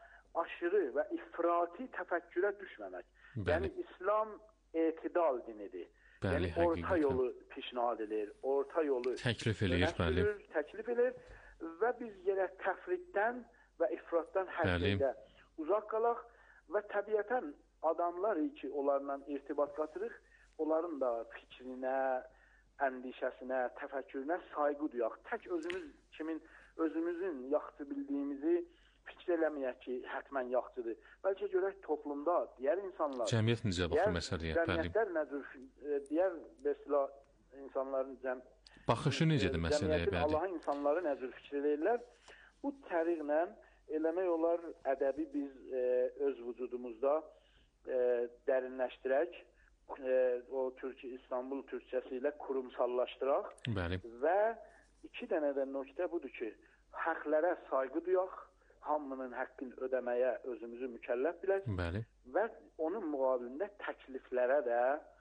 aşırı və ifrati təfəkkürə düşməmək. Bəli. Yəni, İslam etidal dinidir. Bəli, yəni, orta həqiqətən. Yolu pişnad edir, orta yolu təklif edir, bəli. təklif edir və biz yerək təfriddən və ifratdan hər şeydə uzaq qalaq və təbiətən adamlar ki, onlarla irtibat qatırıq, onların da fikrinə, əndişəsinə, təfəkkürünə sayğı duyaq. Tək özümüz kimin, özümüzün yaxşı bildiyimizi fikir eləməyək ki, hətmən yaxşıdır. Bəlkə görək toplumda digər insanlar, cəmiyyət necə baxır məsələyə? Cəmiyyətlər nədir, digər besla insanların cəm, baxışı necədir məsələyə? Cəmiyyətin Allahın insanları nədir fikir eləyirlər? Bu təriqlə eləmək olar ədəbi biz e, öz vücudumuzda e, dərinləşdirək, e, o Türkiye, İstanbul Türkçəsi ilə kurumsallaşdıraq. Bəli. Və iki dənə də nöqtə budur ki, haqlara sayğı duyaq, hamının haqqını ödəməyə özümüzü mükəlləf bilək. Bəli. Və onun müqabilində təkliflərə də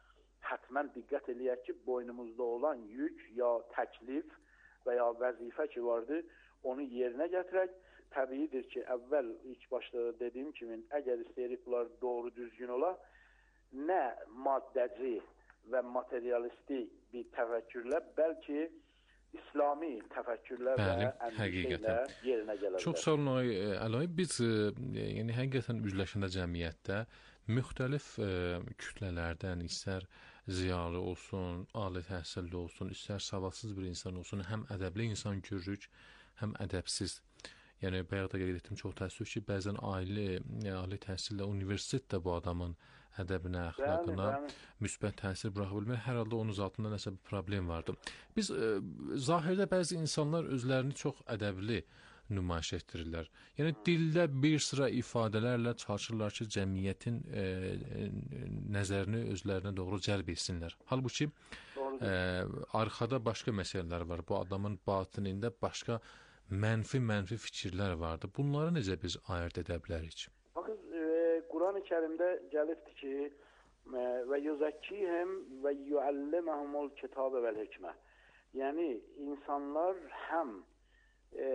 hətmən diqqət eləyək ki, boynumuzda olan yük ya təklif və ya vəzifə ki vardır, onu yerinə gətirək. Təbiidir ki, əvvəl ilk başda dediyim kimi, əgər istəyirik bunlar doğru düzgün ola, nə maddəci və materialistik bir təfəkkürlə, bəlkə İslami təfəkkürlər Bəli, və əndişəylə yerinə gələ bilər. Çox sağ olun, Əlayi. Biz yəni, həqiqətən üzləşəndə cəmiyyətdə müxtəlif ə, kütlələrdən, istər ziyalı olsun, ali təhsilli olsun, istər savadsız bir insan olsun, həm ədəbli insan görürük, həm ədəbsiz. Yəni, bayaq da qeyd etdim, çox təəssüf ki, bəzən ailə, ali təhsillə, universitet də bu adamın ədəbinə, əxlaqına müsbət təsir buraxa bilmir. Hər halda onun altında nəsə bir problem vardı. Biz e, zahirdə bəzi insanlar özlərini çox ədəbli nümayiş etdirirlər. Yəni, dildə bir sıra ifadələrlə çalışırlar ki, cəmiyyətin e, e, nəzərini özlərinə doğru cəlb etsinlər. Halbuki, e, arxada başqa məsələlər var. Bu adamın batinində başqa mənfi-mənfi fikirlər vardı. Bunları necə biz ayırt edə bilərik? Baxın, e, Quran-ı Kərimdə gəlibdir ki, e, və yuzakkihim və yualliməhumul kitabə vəl hikmə. Yəni, insanlar həm e,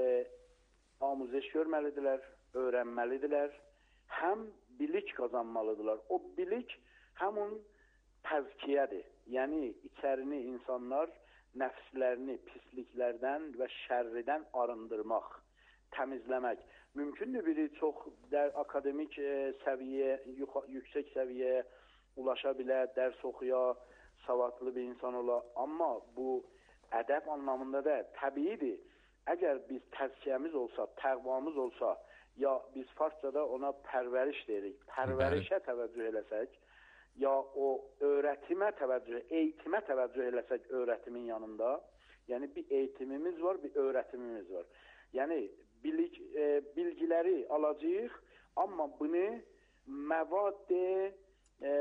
amuziş görməlidirlər, öyrənməlidirlər, həm bilik qazanmalıdırlar. O bilik həmun təzkiyədir. Yəni, içərini insanlar nəfslərini pisliklərdən və şərridən arındırmaq, təmizləmək. Mümkündür biri çox dər, akademik e, səviyyə, yüksək səviyyəyə ulaşa bilər, dərs oxuya, savadlı bir insan ola. Amma bu ədəb anlamında da təbiidir. Əgər biz təzkiyəmiz olsa, təqvamız olsa, ya biz farscada ona pərvəriş deyirik, pərvərişə təvəccüh eləsək, ya o öyrətimə təvəccüh, eğitimə təvəccüh eləsək öyrətimin yanında, yəni bir eğitimimiz var, bir öyrətimimiz var. Yəni bilik, e, bilgiləri alacağıq, amma bunu məvaddə e,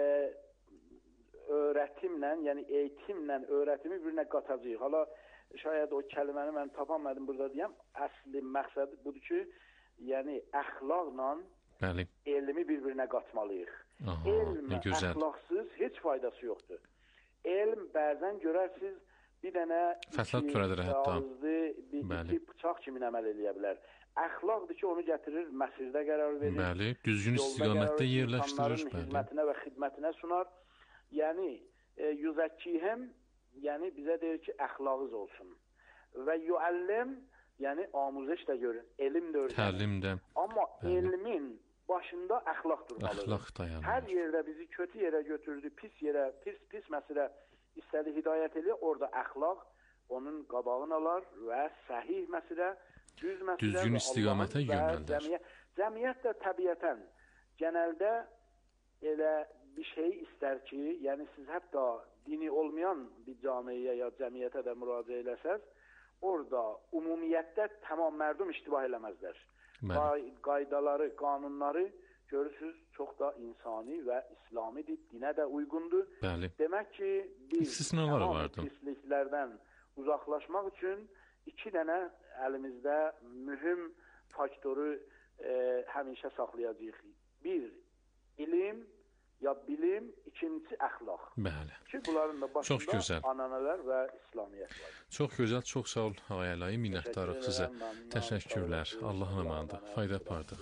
öyrətimlə, yəni eğitimlə öyrətimi birinə qatacağıq. Hala şayad o kəliməni mən tapamadım burada deyəm, əsli məqsəd budur ki, yəni əxlaqla Bəli. elmi bir-birinə qatmalıyıq. Aha, elm əxlaqsız heç faydası yoxdur. Elm bəzən görərsiniz bir dənə fəsad törədir hətta. Bir iki bıçaq kimi əməl eləyə bilər. Əxlaqdır ki, onu gətirir, məsirdə qərar verir. Bəli, düzgün istiqamətdə yerləşdirir. Xidmətinə və xidmətinə sunar. Yəni, e, yüzəkkihim, yəni bizə deyir ki, əxlaqınız olsun. Və yuəllim, yəni amuzəş də görün, elm də öyrənin. Təlim də. Amma Bəli. elmin başında əxlaq durmalıdır. Əxlaq dayanır. Hər yerdə bizi kötü yerə götürdü, pis yerə, pis pis məsələ istədi hidayət edir, orada əxlaq onun qabağını alar və səhih məsələ, düz məsələ düzgün istiqamətə yönəldər. Cəmiyyət, cəmiyyət də təbiətən genəldə elə bir şey istər ki, yəni siz hətta dini olmayan bir camiyə ya cəmiyyətə də müraciət eləsəz, orada ümumiyyətdə tamam mərdum iştibah eləməzlər. Qay qaydaları, qanunları görürsüz, çox da insani və İslamidir, dinə də uyğundur. Bəli. Demək ki, biz tamam pisliklərdən uzaqlaşmaq üçün iki dənə əlimizdə mühüm faktoru e, həmişə saxlayacağıq. Bir, ilim ya bilim, ikincisi əxlaq. Bəli. Ki, bunların da başında ananalar və İslamiyyət var. Çox gözəl, çox sağ ol Ağayelayı, minnətdarıq sizə. Təşəkkürlər. Allahın amanında. Fayda apardıq.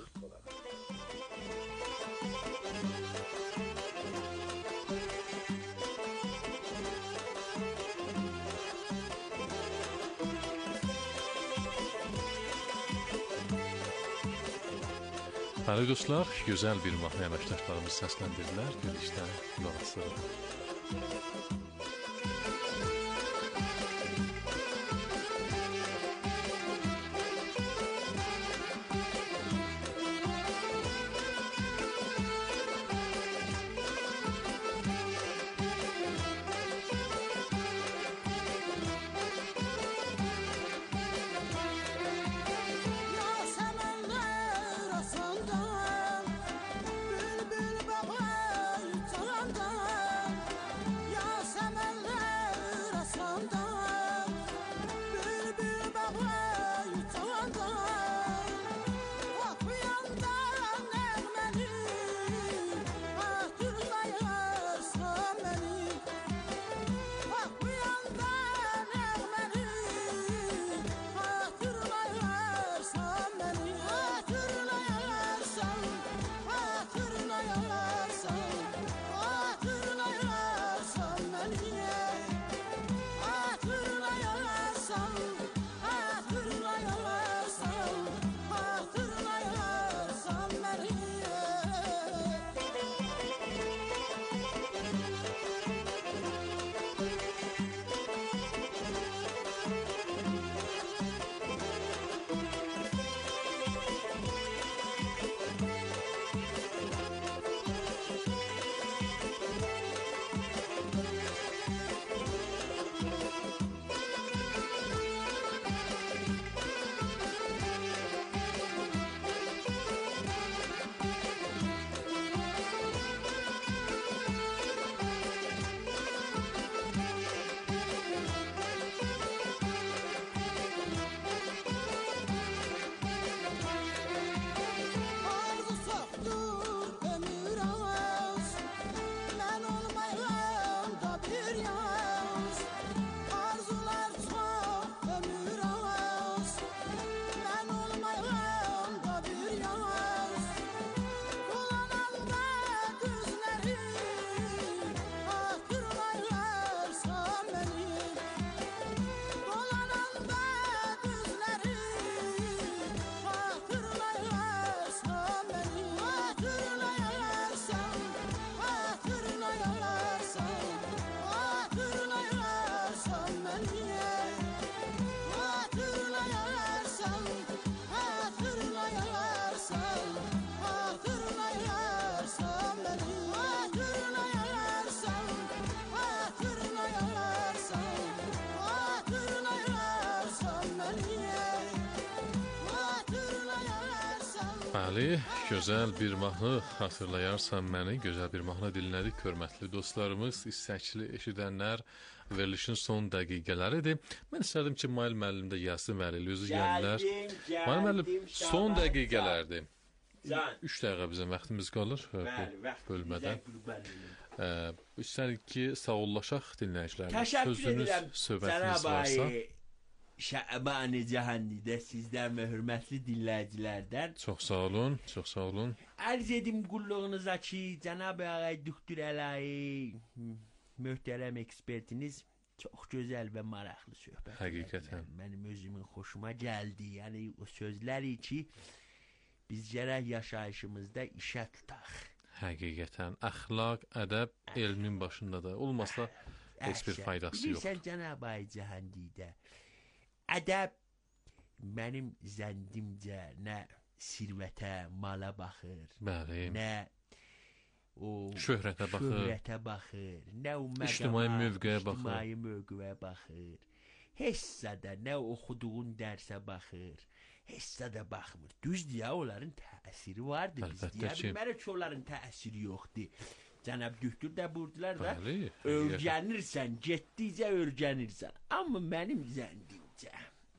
Bəli dostlar, gözəl bir mahnı əməkdaşlarımız səsləndirdilər. Görüşdə qulaq asırıq. Bəli, gözəl bir mahnı xatırlayarsan məni, gözəl bir mahnı dinlədik, hörmətli dostlarımız, istəkli eşidənlər, verilişin son dəqiqələridir. Mən istərdim ki, Mail müəllim də gəlsin, vəlili özü gəlirlər. Mail müəllim, son dəqiqələrdir. Üç dəqiqə bizə vaxtımız qalır bölmədən. İstərik ki, sağollaşaq dinləyicilərimiz. Sözünüz, söhbətiniz varsa. Şəbani Cəhənnidə sizdən və hörmətli dinləyicilərdən çox sağ olun, çox sağ olun. Ərz edim qulluğunuza ki, Cənab-ı Ağay Doktor Əlayi, möhtərəm ekspertiniz çox gözəl və maraqlı söhbət. Həqiqətən. Mənim özümün xoşuma gəldi. Yəni o sözləri ki, biz gərək yaşayışımızda işə tutaq. Həqiqətən, əxlaq, ədəb elmin başında da olmasa heç bir faydası yoxdur. Bilirsən, Cənab-ı Cəhandidə, ədəb mənim zəndimcə nə sirvətə, mala baxır, bəli, nə o şöhrətə baxır, şöhrətə baxır, nə o məqama, ictimai mövqeyə baxır, ictimai mövqeyə baxır, hessədə nə oxuduğun dərsə baxır, hessədə baxmır. Düzdür ya, onların təsiri vardır. Biz deyə bilmərək ki, onların təsiri yoxdur. Cənab Düktür də burdular da, örgənirsən, getdikcə örgənirsən. Amma mənim zəndimcə,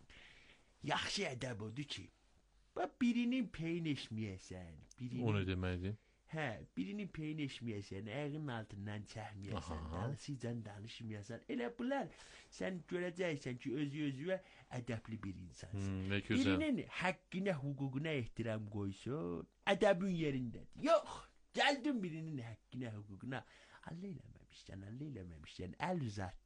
yaxşı ədəb odur ki, birinin peyin eşməyəsən, birinin... O nə deməkdir? Hə, birinin peyin eşməyəsən, ayağının altından çəkməyəsən, danışıcan danışmayasan. Elə bunlar, sən görəcəksən ki, özü-özüvə ədəbli bir insansın. Hmm, birinin haqqına, hüququna ehtiram qoysun, ədəbin yerindədir. Yox, gəldin birinin haqqına, hüququna. Allah eləməmişsən, Allah eləməmişsən, əl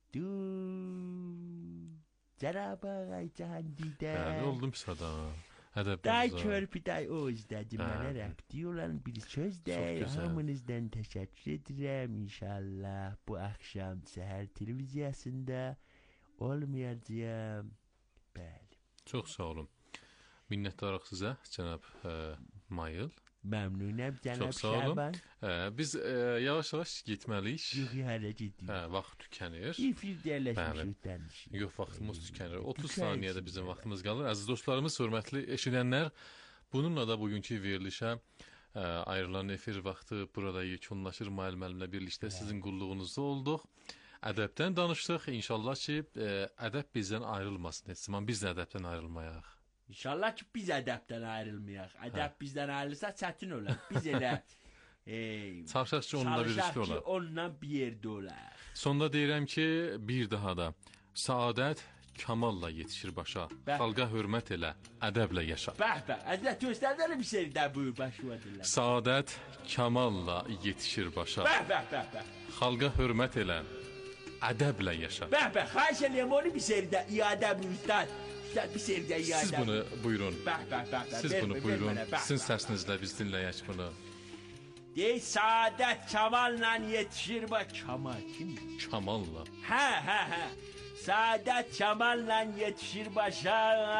uzatdın. Cənab-ı Cəhandidə. Bəli, oldum sada. Day körpüday o izlədi mənə rəbdi olan bir söz də hamınızdan təşəkkür edirəm. İnşallah bu axşam səhər televiziyasında olmayacağım. Bəli. Çox sağ olun. Minnətdarıq sizə, cənab Mayıl. Məmnunəm, cənab Şaban. Biz yavaş-yavaş getməliyik. Yox, hələ gedik. Vaxt tükənir. İfirdirləşmişik danışıq. Yox, vaxtımız tükənir. otuz saniyədə bizim vaxtımız qalır. Əziz dostlarımız, hörmətli eşidənlər, bununla da bugünkü verilişə ayrılan efir vaxtı burada yekunlaşır. Mayıl müəllimlə birlikdə sizin qulluğunuzda olduq. Ədəbdən danışdıq. İnşallah ki, ədəb bizdən ayrılmasın. Heç zaman biz də ədəbdən ayrılmayaq. İnşallah ki, biz ədəbdən ayrılmayaq. Ədəb bizdən ayrılsa çətin olar. Biz elə çalışaq ki, onunla birlikdə olar. Çalışaq ki, onunla bir yerdə olar. Sonda deyirəm ki, bir daha da saadət kamalla yetişir başa. Xalqa hörmət elə, ədəblə yaşa. Bəh, bəh, əzət göstərdələ bir şey də buyur, başıva dillər. Saadət kamalla yetişir başa. Bəh, bəh, bəh, bəh. Xalqa hörmət elə, ədəblə yaşa. Bəh, bəh, xahiş eləyəm onu bir şey də iadə buyursan. Siz bunu buyurun. Bəh, bəh, bəh, bəh. Siz bunu buyurun. Sizin səsinizlə biz dinləyək bunu. Dey, saadət kamalla yetişir bax. Kamal kimdir? Kamalla. Hə, hə, hə. Saadət kamalla yetişir başa.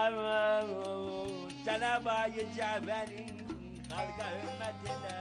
Cənab-ı Cəfərin xalqa hörmət elə.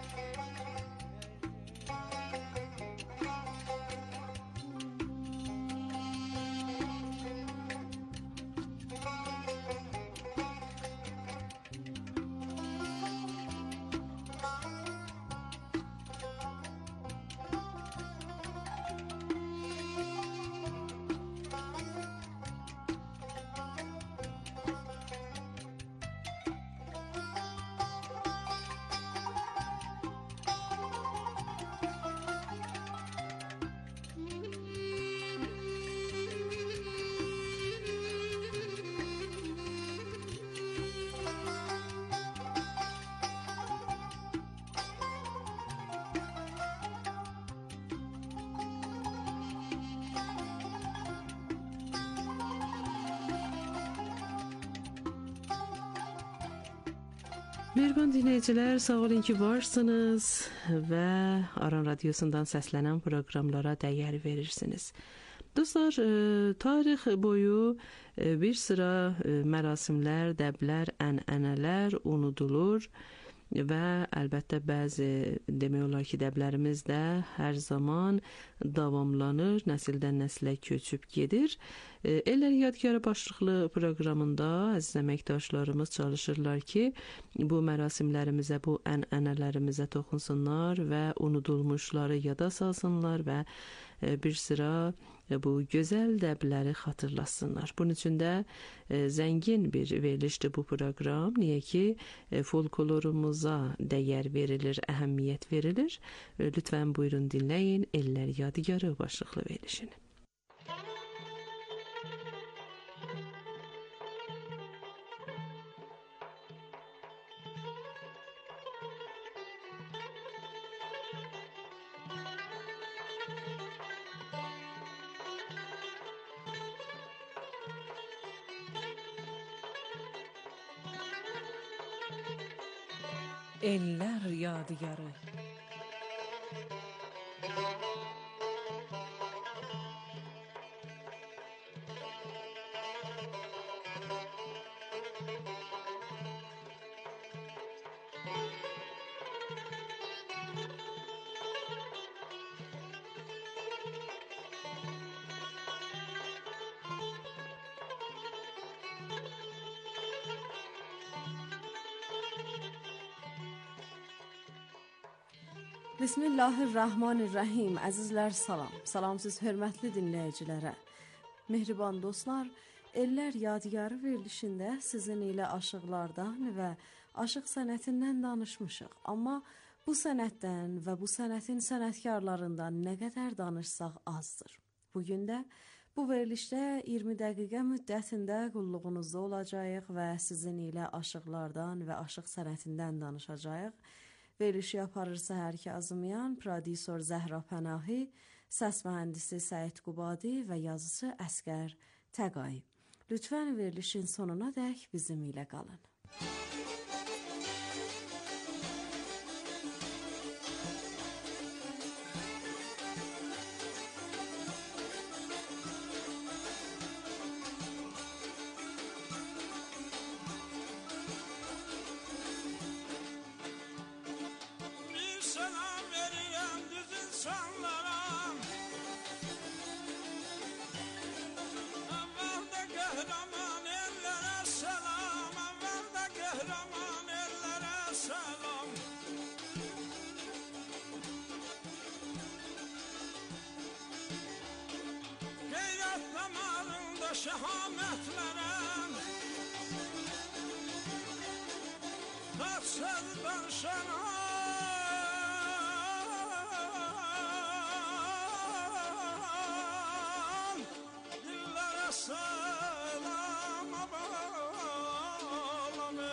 Mehriban dinləyicilər, sağ olun ki, varsınız və Aran Radiosundan səslənən proqramlara dəyər verirsiniz. Dostlar, tarix boyu bir sıra mərasimlər, dəblər, ənənələr unudulur və əlbəttə bəzi demək olar ki, dəblərimiz də hər zaman davamlanır, nəsildən nəslə köçüb gedir. Ellər Yadgarı başlıqlı proqramında əziz əməkdaşlarımız çalışırlar ki, bu mərasimlərimizə, bu ənənələrimizə toxunsunlar və unudulmuşları yada salsınlar və bir sıra bu gözəl dəbləri xatırlasınlar. Bunun üçün də zəngin bir verilişdir bu proqram. Niyə ki, folklorumuza dəyər verilir, əhəmiyyət verilir. Lütfən buyurun dinləyin Ellər Yadigarı başlıqlı verilişini. Eller yadigarı. Bismillahirrahmanirrahim. Əzizlər salam. Salamsız hörmətli dinləyicilərə. Mehriban dostlar, Ellər Yadigarı verilişində sizin ilə aşıqlardan və aşıq sənətindən danışmışıq. Amma bu sənətdən və bu sənətin sənətkarlarından nə qədər danışsaq azdır. Bugün də bu verilişdə iyirmi dəqiqə müddətində qulluğunuzda olacağıq və sizin ilə aşıqlardan və aşıq sənətindən danışacağıq. Verilişi aparırsa hər Kazımyan, prodüser Zəhra Pənahi, səs mühəndisi Səid Qubadi və yazıcı Əsgər Təqay. Lütfən verilişin sonuna dək bizim ilə qalın. Şehametlerem Tatsızdan şenan Dillere selam abalamı.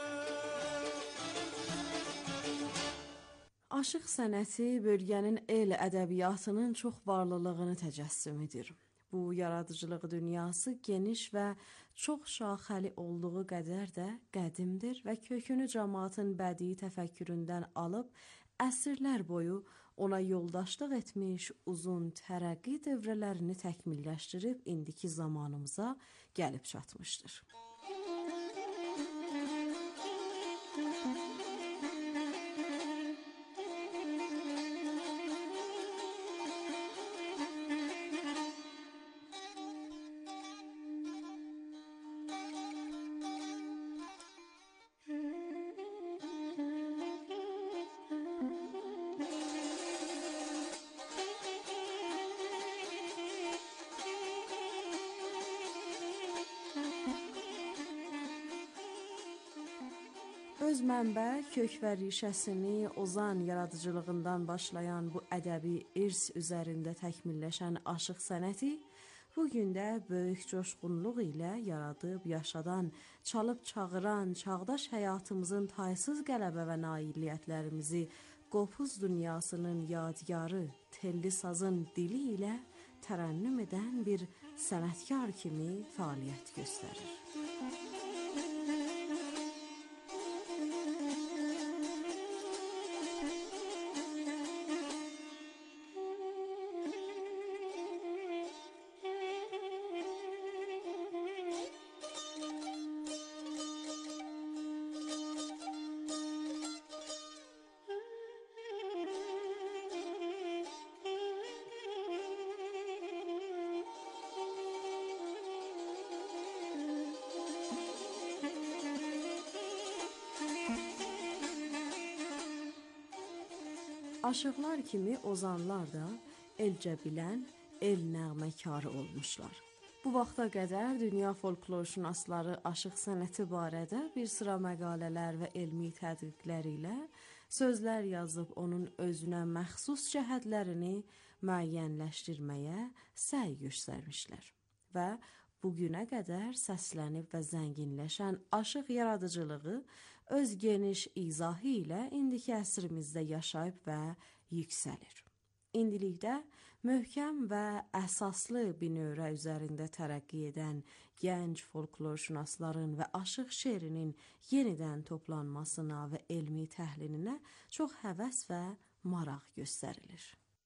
Aşıq sənəti bölgənin el ədəbiyyatının çox varlılığını təcəssüm edir. Bu yaradıcılıq dünyası geniş və çox şaxəli olduğu qədər də qədimdir və kökünü cəmaatın bədii təfəkküründən alıb əsrlər boyu ona yoldaşlıq etmiş uzun tərəqqi dövrələrini təkmilləşdirib indiki zamanımıza gəlib çatmışdır. Öz mənbə, kök və rişəsini ozan yaradıcılığından başlayan bu ədəbi irs üzərində təkmilləşən aşıq sənəti bugün də böyük coşqunluq ilə yaradıb, yaşadan, çalıb çağıran, çağdaş həyatımızın taysız qələbə və nailiyyətlərimizi qopuz dünyasının yadigarı, telli sazın dili ilə tərənnüm edən bir sənətkar kimi fəaliyyət göstərir. Aşıqlar kimi ozanlar da elcə bilən, el nəğməkarı olmuşlar. Bu vaxta qədər dünya folklorşünasları aşıq sənəti barədə bir sıra məqalələr və elmi tədqiqlər ilə sözlər yazıb onun özünə məxsus cəhətlərini müəyyənləşdirməyə səy göstərmişlər və bugünə qədər səslənib və zənginləşən aşıq yaradıcılığı öz geniş izahı ilə indiki əsrimizdə yaşayıb və yüksəlir. İndilikdə möhkəm və əsaslı bir növrə üzərində tərəqqi edən gənc folklorşünasların və aşıq şeirinin yenidən toplanmasına və elmi təhlilinə çox həvəs və maraq göstərilir.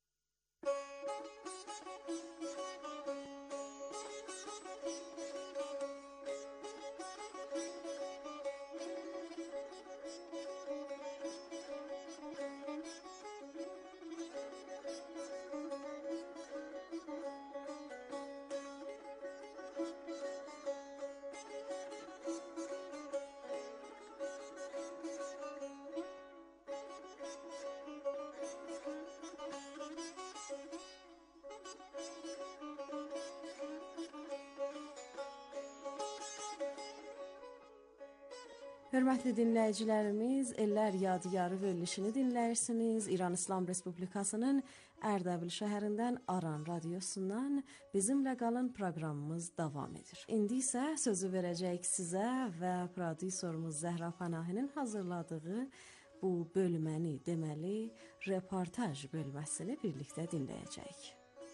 Hörmətli dinləyicilərimiz, Ellər Yadigarı verilişini dinləyirsiniz. İran İslam Respublikasının Ərdəbil şəhərindən Aran radiosundan bizimlə qalın proqramımız davam edir. İndi isə sözü verəcəyik sizə və prodüserimiz Zəhra Pənahinin hazırladığı bu bölməni, deməli, reportaj bölməsini birlikdə dinləyəcəyik.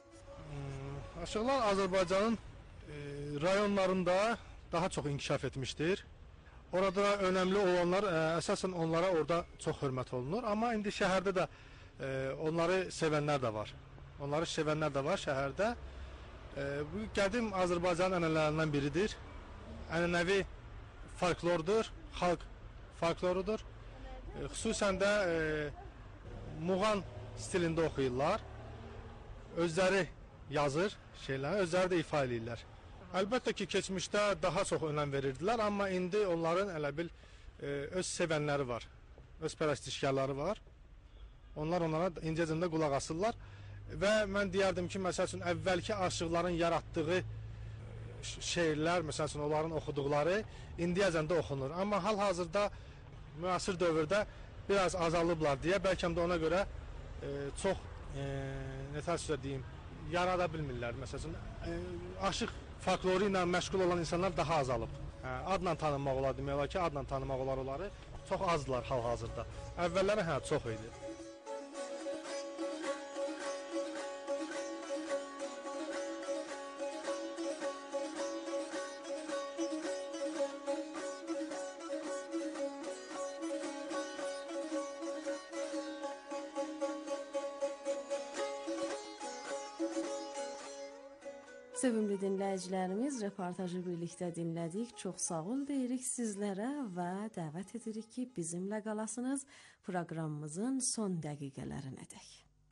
Hmm, aşıqlar Azərbaycanın e, rayonlarında daha çox inkişaf etmişdir. Orada önəmli olanlar ə, əsasən onlara orada çox hörmət olunur, amma indi şəhərdə də ə, onları sevənlər də var. Onları sevənlər də var şəhərdə. Ə, bu qədim Azərbaycanın ənənələrindən biridir. Ənənəvi folklordur, xalq folklorudur. Ə, xüsusən də ə, muğan stilində oxuyurlar. Özləri yazır şeyləri, özləri də ifa edirlər. Əlbəttə ki, keçmişdə daha çox önəm verirdilər, amma indi onların elə bil e, öz sevənləri var, öz pərəstişkarları var. Onlar onlara incəcində qulaq asırlar və mən deyərdim ki, məsəl üçün əvvəlki aşıqların yaratdığı şeirlər, məsəl üçün onların oxuduqları indiyəcən də oxunur. Amma hal-hazırda müasir dövrdə biraz azalıblar deyə, bəlkə də ona görə e, çox e, nə təəssüf deyim, yarada bilmirlər. Məsəl üçün e, aşıq folkloru ilə məşğul olan insanlar daha azalıb. Hə, adla tanınmaq olar, demək olar ki, adla tanınmaq olar onları. Çox azdılar hal-hazırda. Əvvəlləri hə, çox idi. Sevimli dinləyicilərimiz, reportajı birlikdə dinlədik. Çox sağ ol deyirik sizlərə və dəvət edirik ki, bizimlə qalasınız proqramımızın son dəqiqələrinədək.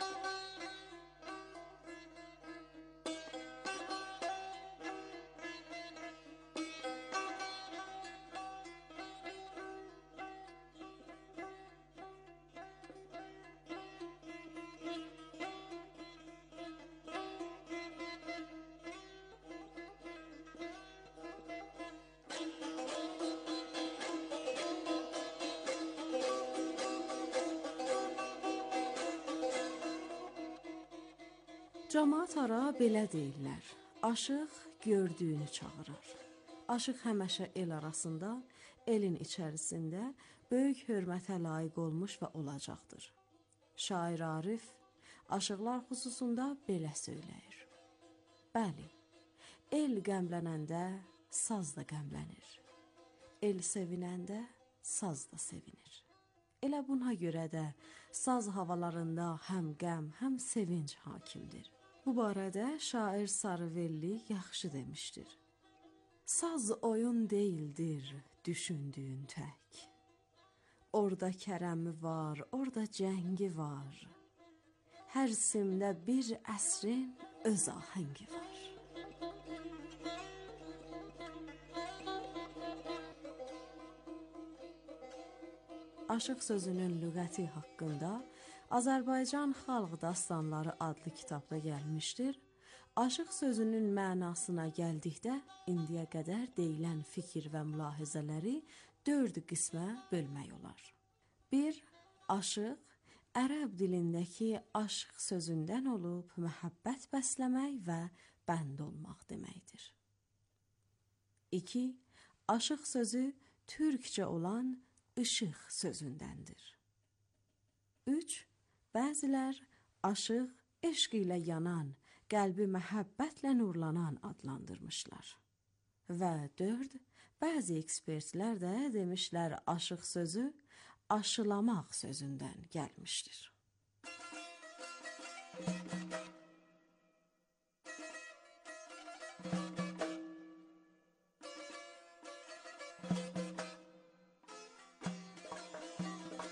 Camaat ara belə deyirlər, aşıq gördüyünü çağırır. Aşıq həməşə el arasında, elin içərisində böyük hörmətə layiq olmuş və olacaqdır. Şair Arif, aşıqlar xüsusunda belə söyləyir. Bəli, el qəmlənəndə saz da qəmlənir. El sevinəndə saz da sevinir. Elə buna görə də saz havalarında həm qəm, həm sevinç hakimdir. Bu barədə şair Sarıvelli yaxşı demişdir. Saz oyun deyildir, düşündüyün tək. Orada kərəmi var, orada cəngi var. Hər simdə bir əsrin öz ahəngi var. Aşıq sözünün lüğəti haqqında Azərbaycan Xalq Dastanları adlı kitabda gəlmişdir. Aşıq sözünün mənasına gəldikdə, indiyə qədər deyilən fikir və mülahizələri dörd qismə bölmək olar. bir. Aşıq, ərəb dilindəki aşıq sözündən olub məhəbbət bəsləmək və bənd olmaq deməkdir. iki. Aşıq sözü türkcə olan işıq sözündəndir. üç. Bəzilər aşıq eşq ilə yanan, qəlbi məhəbbətlə nurlanan adlandırmışlar. Və dörd, bəzi ekspertlər də demişlər aşıq sözü aşılamaq sözündən gəlmişdir.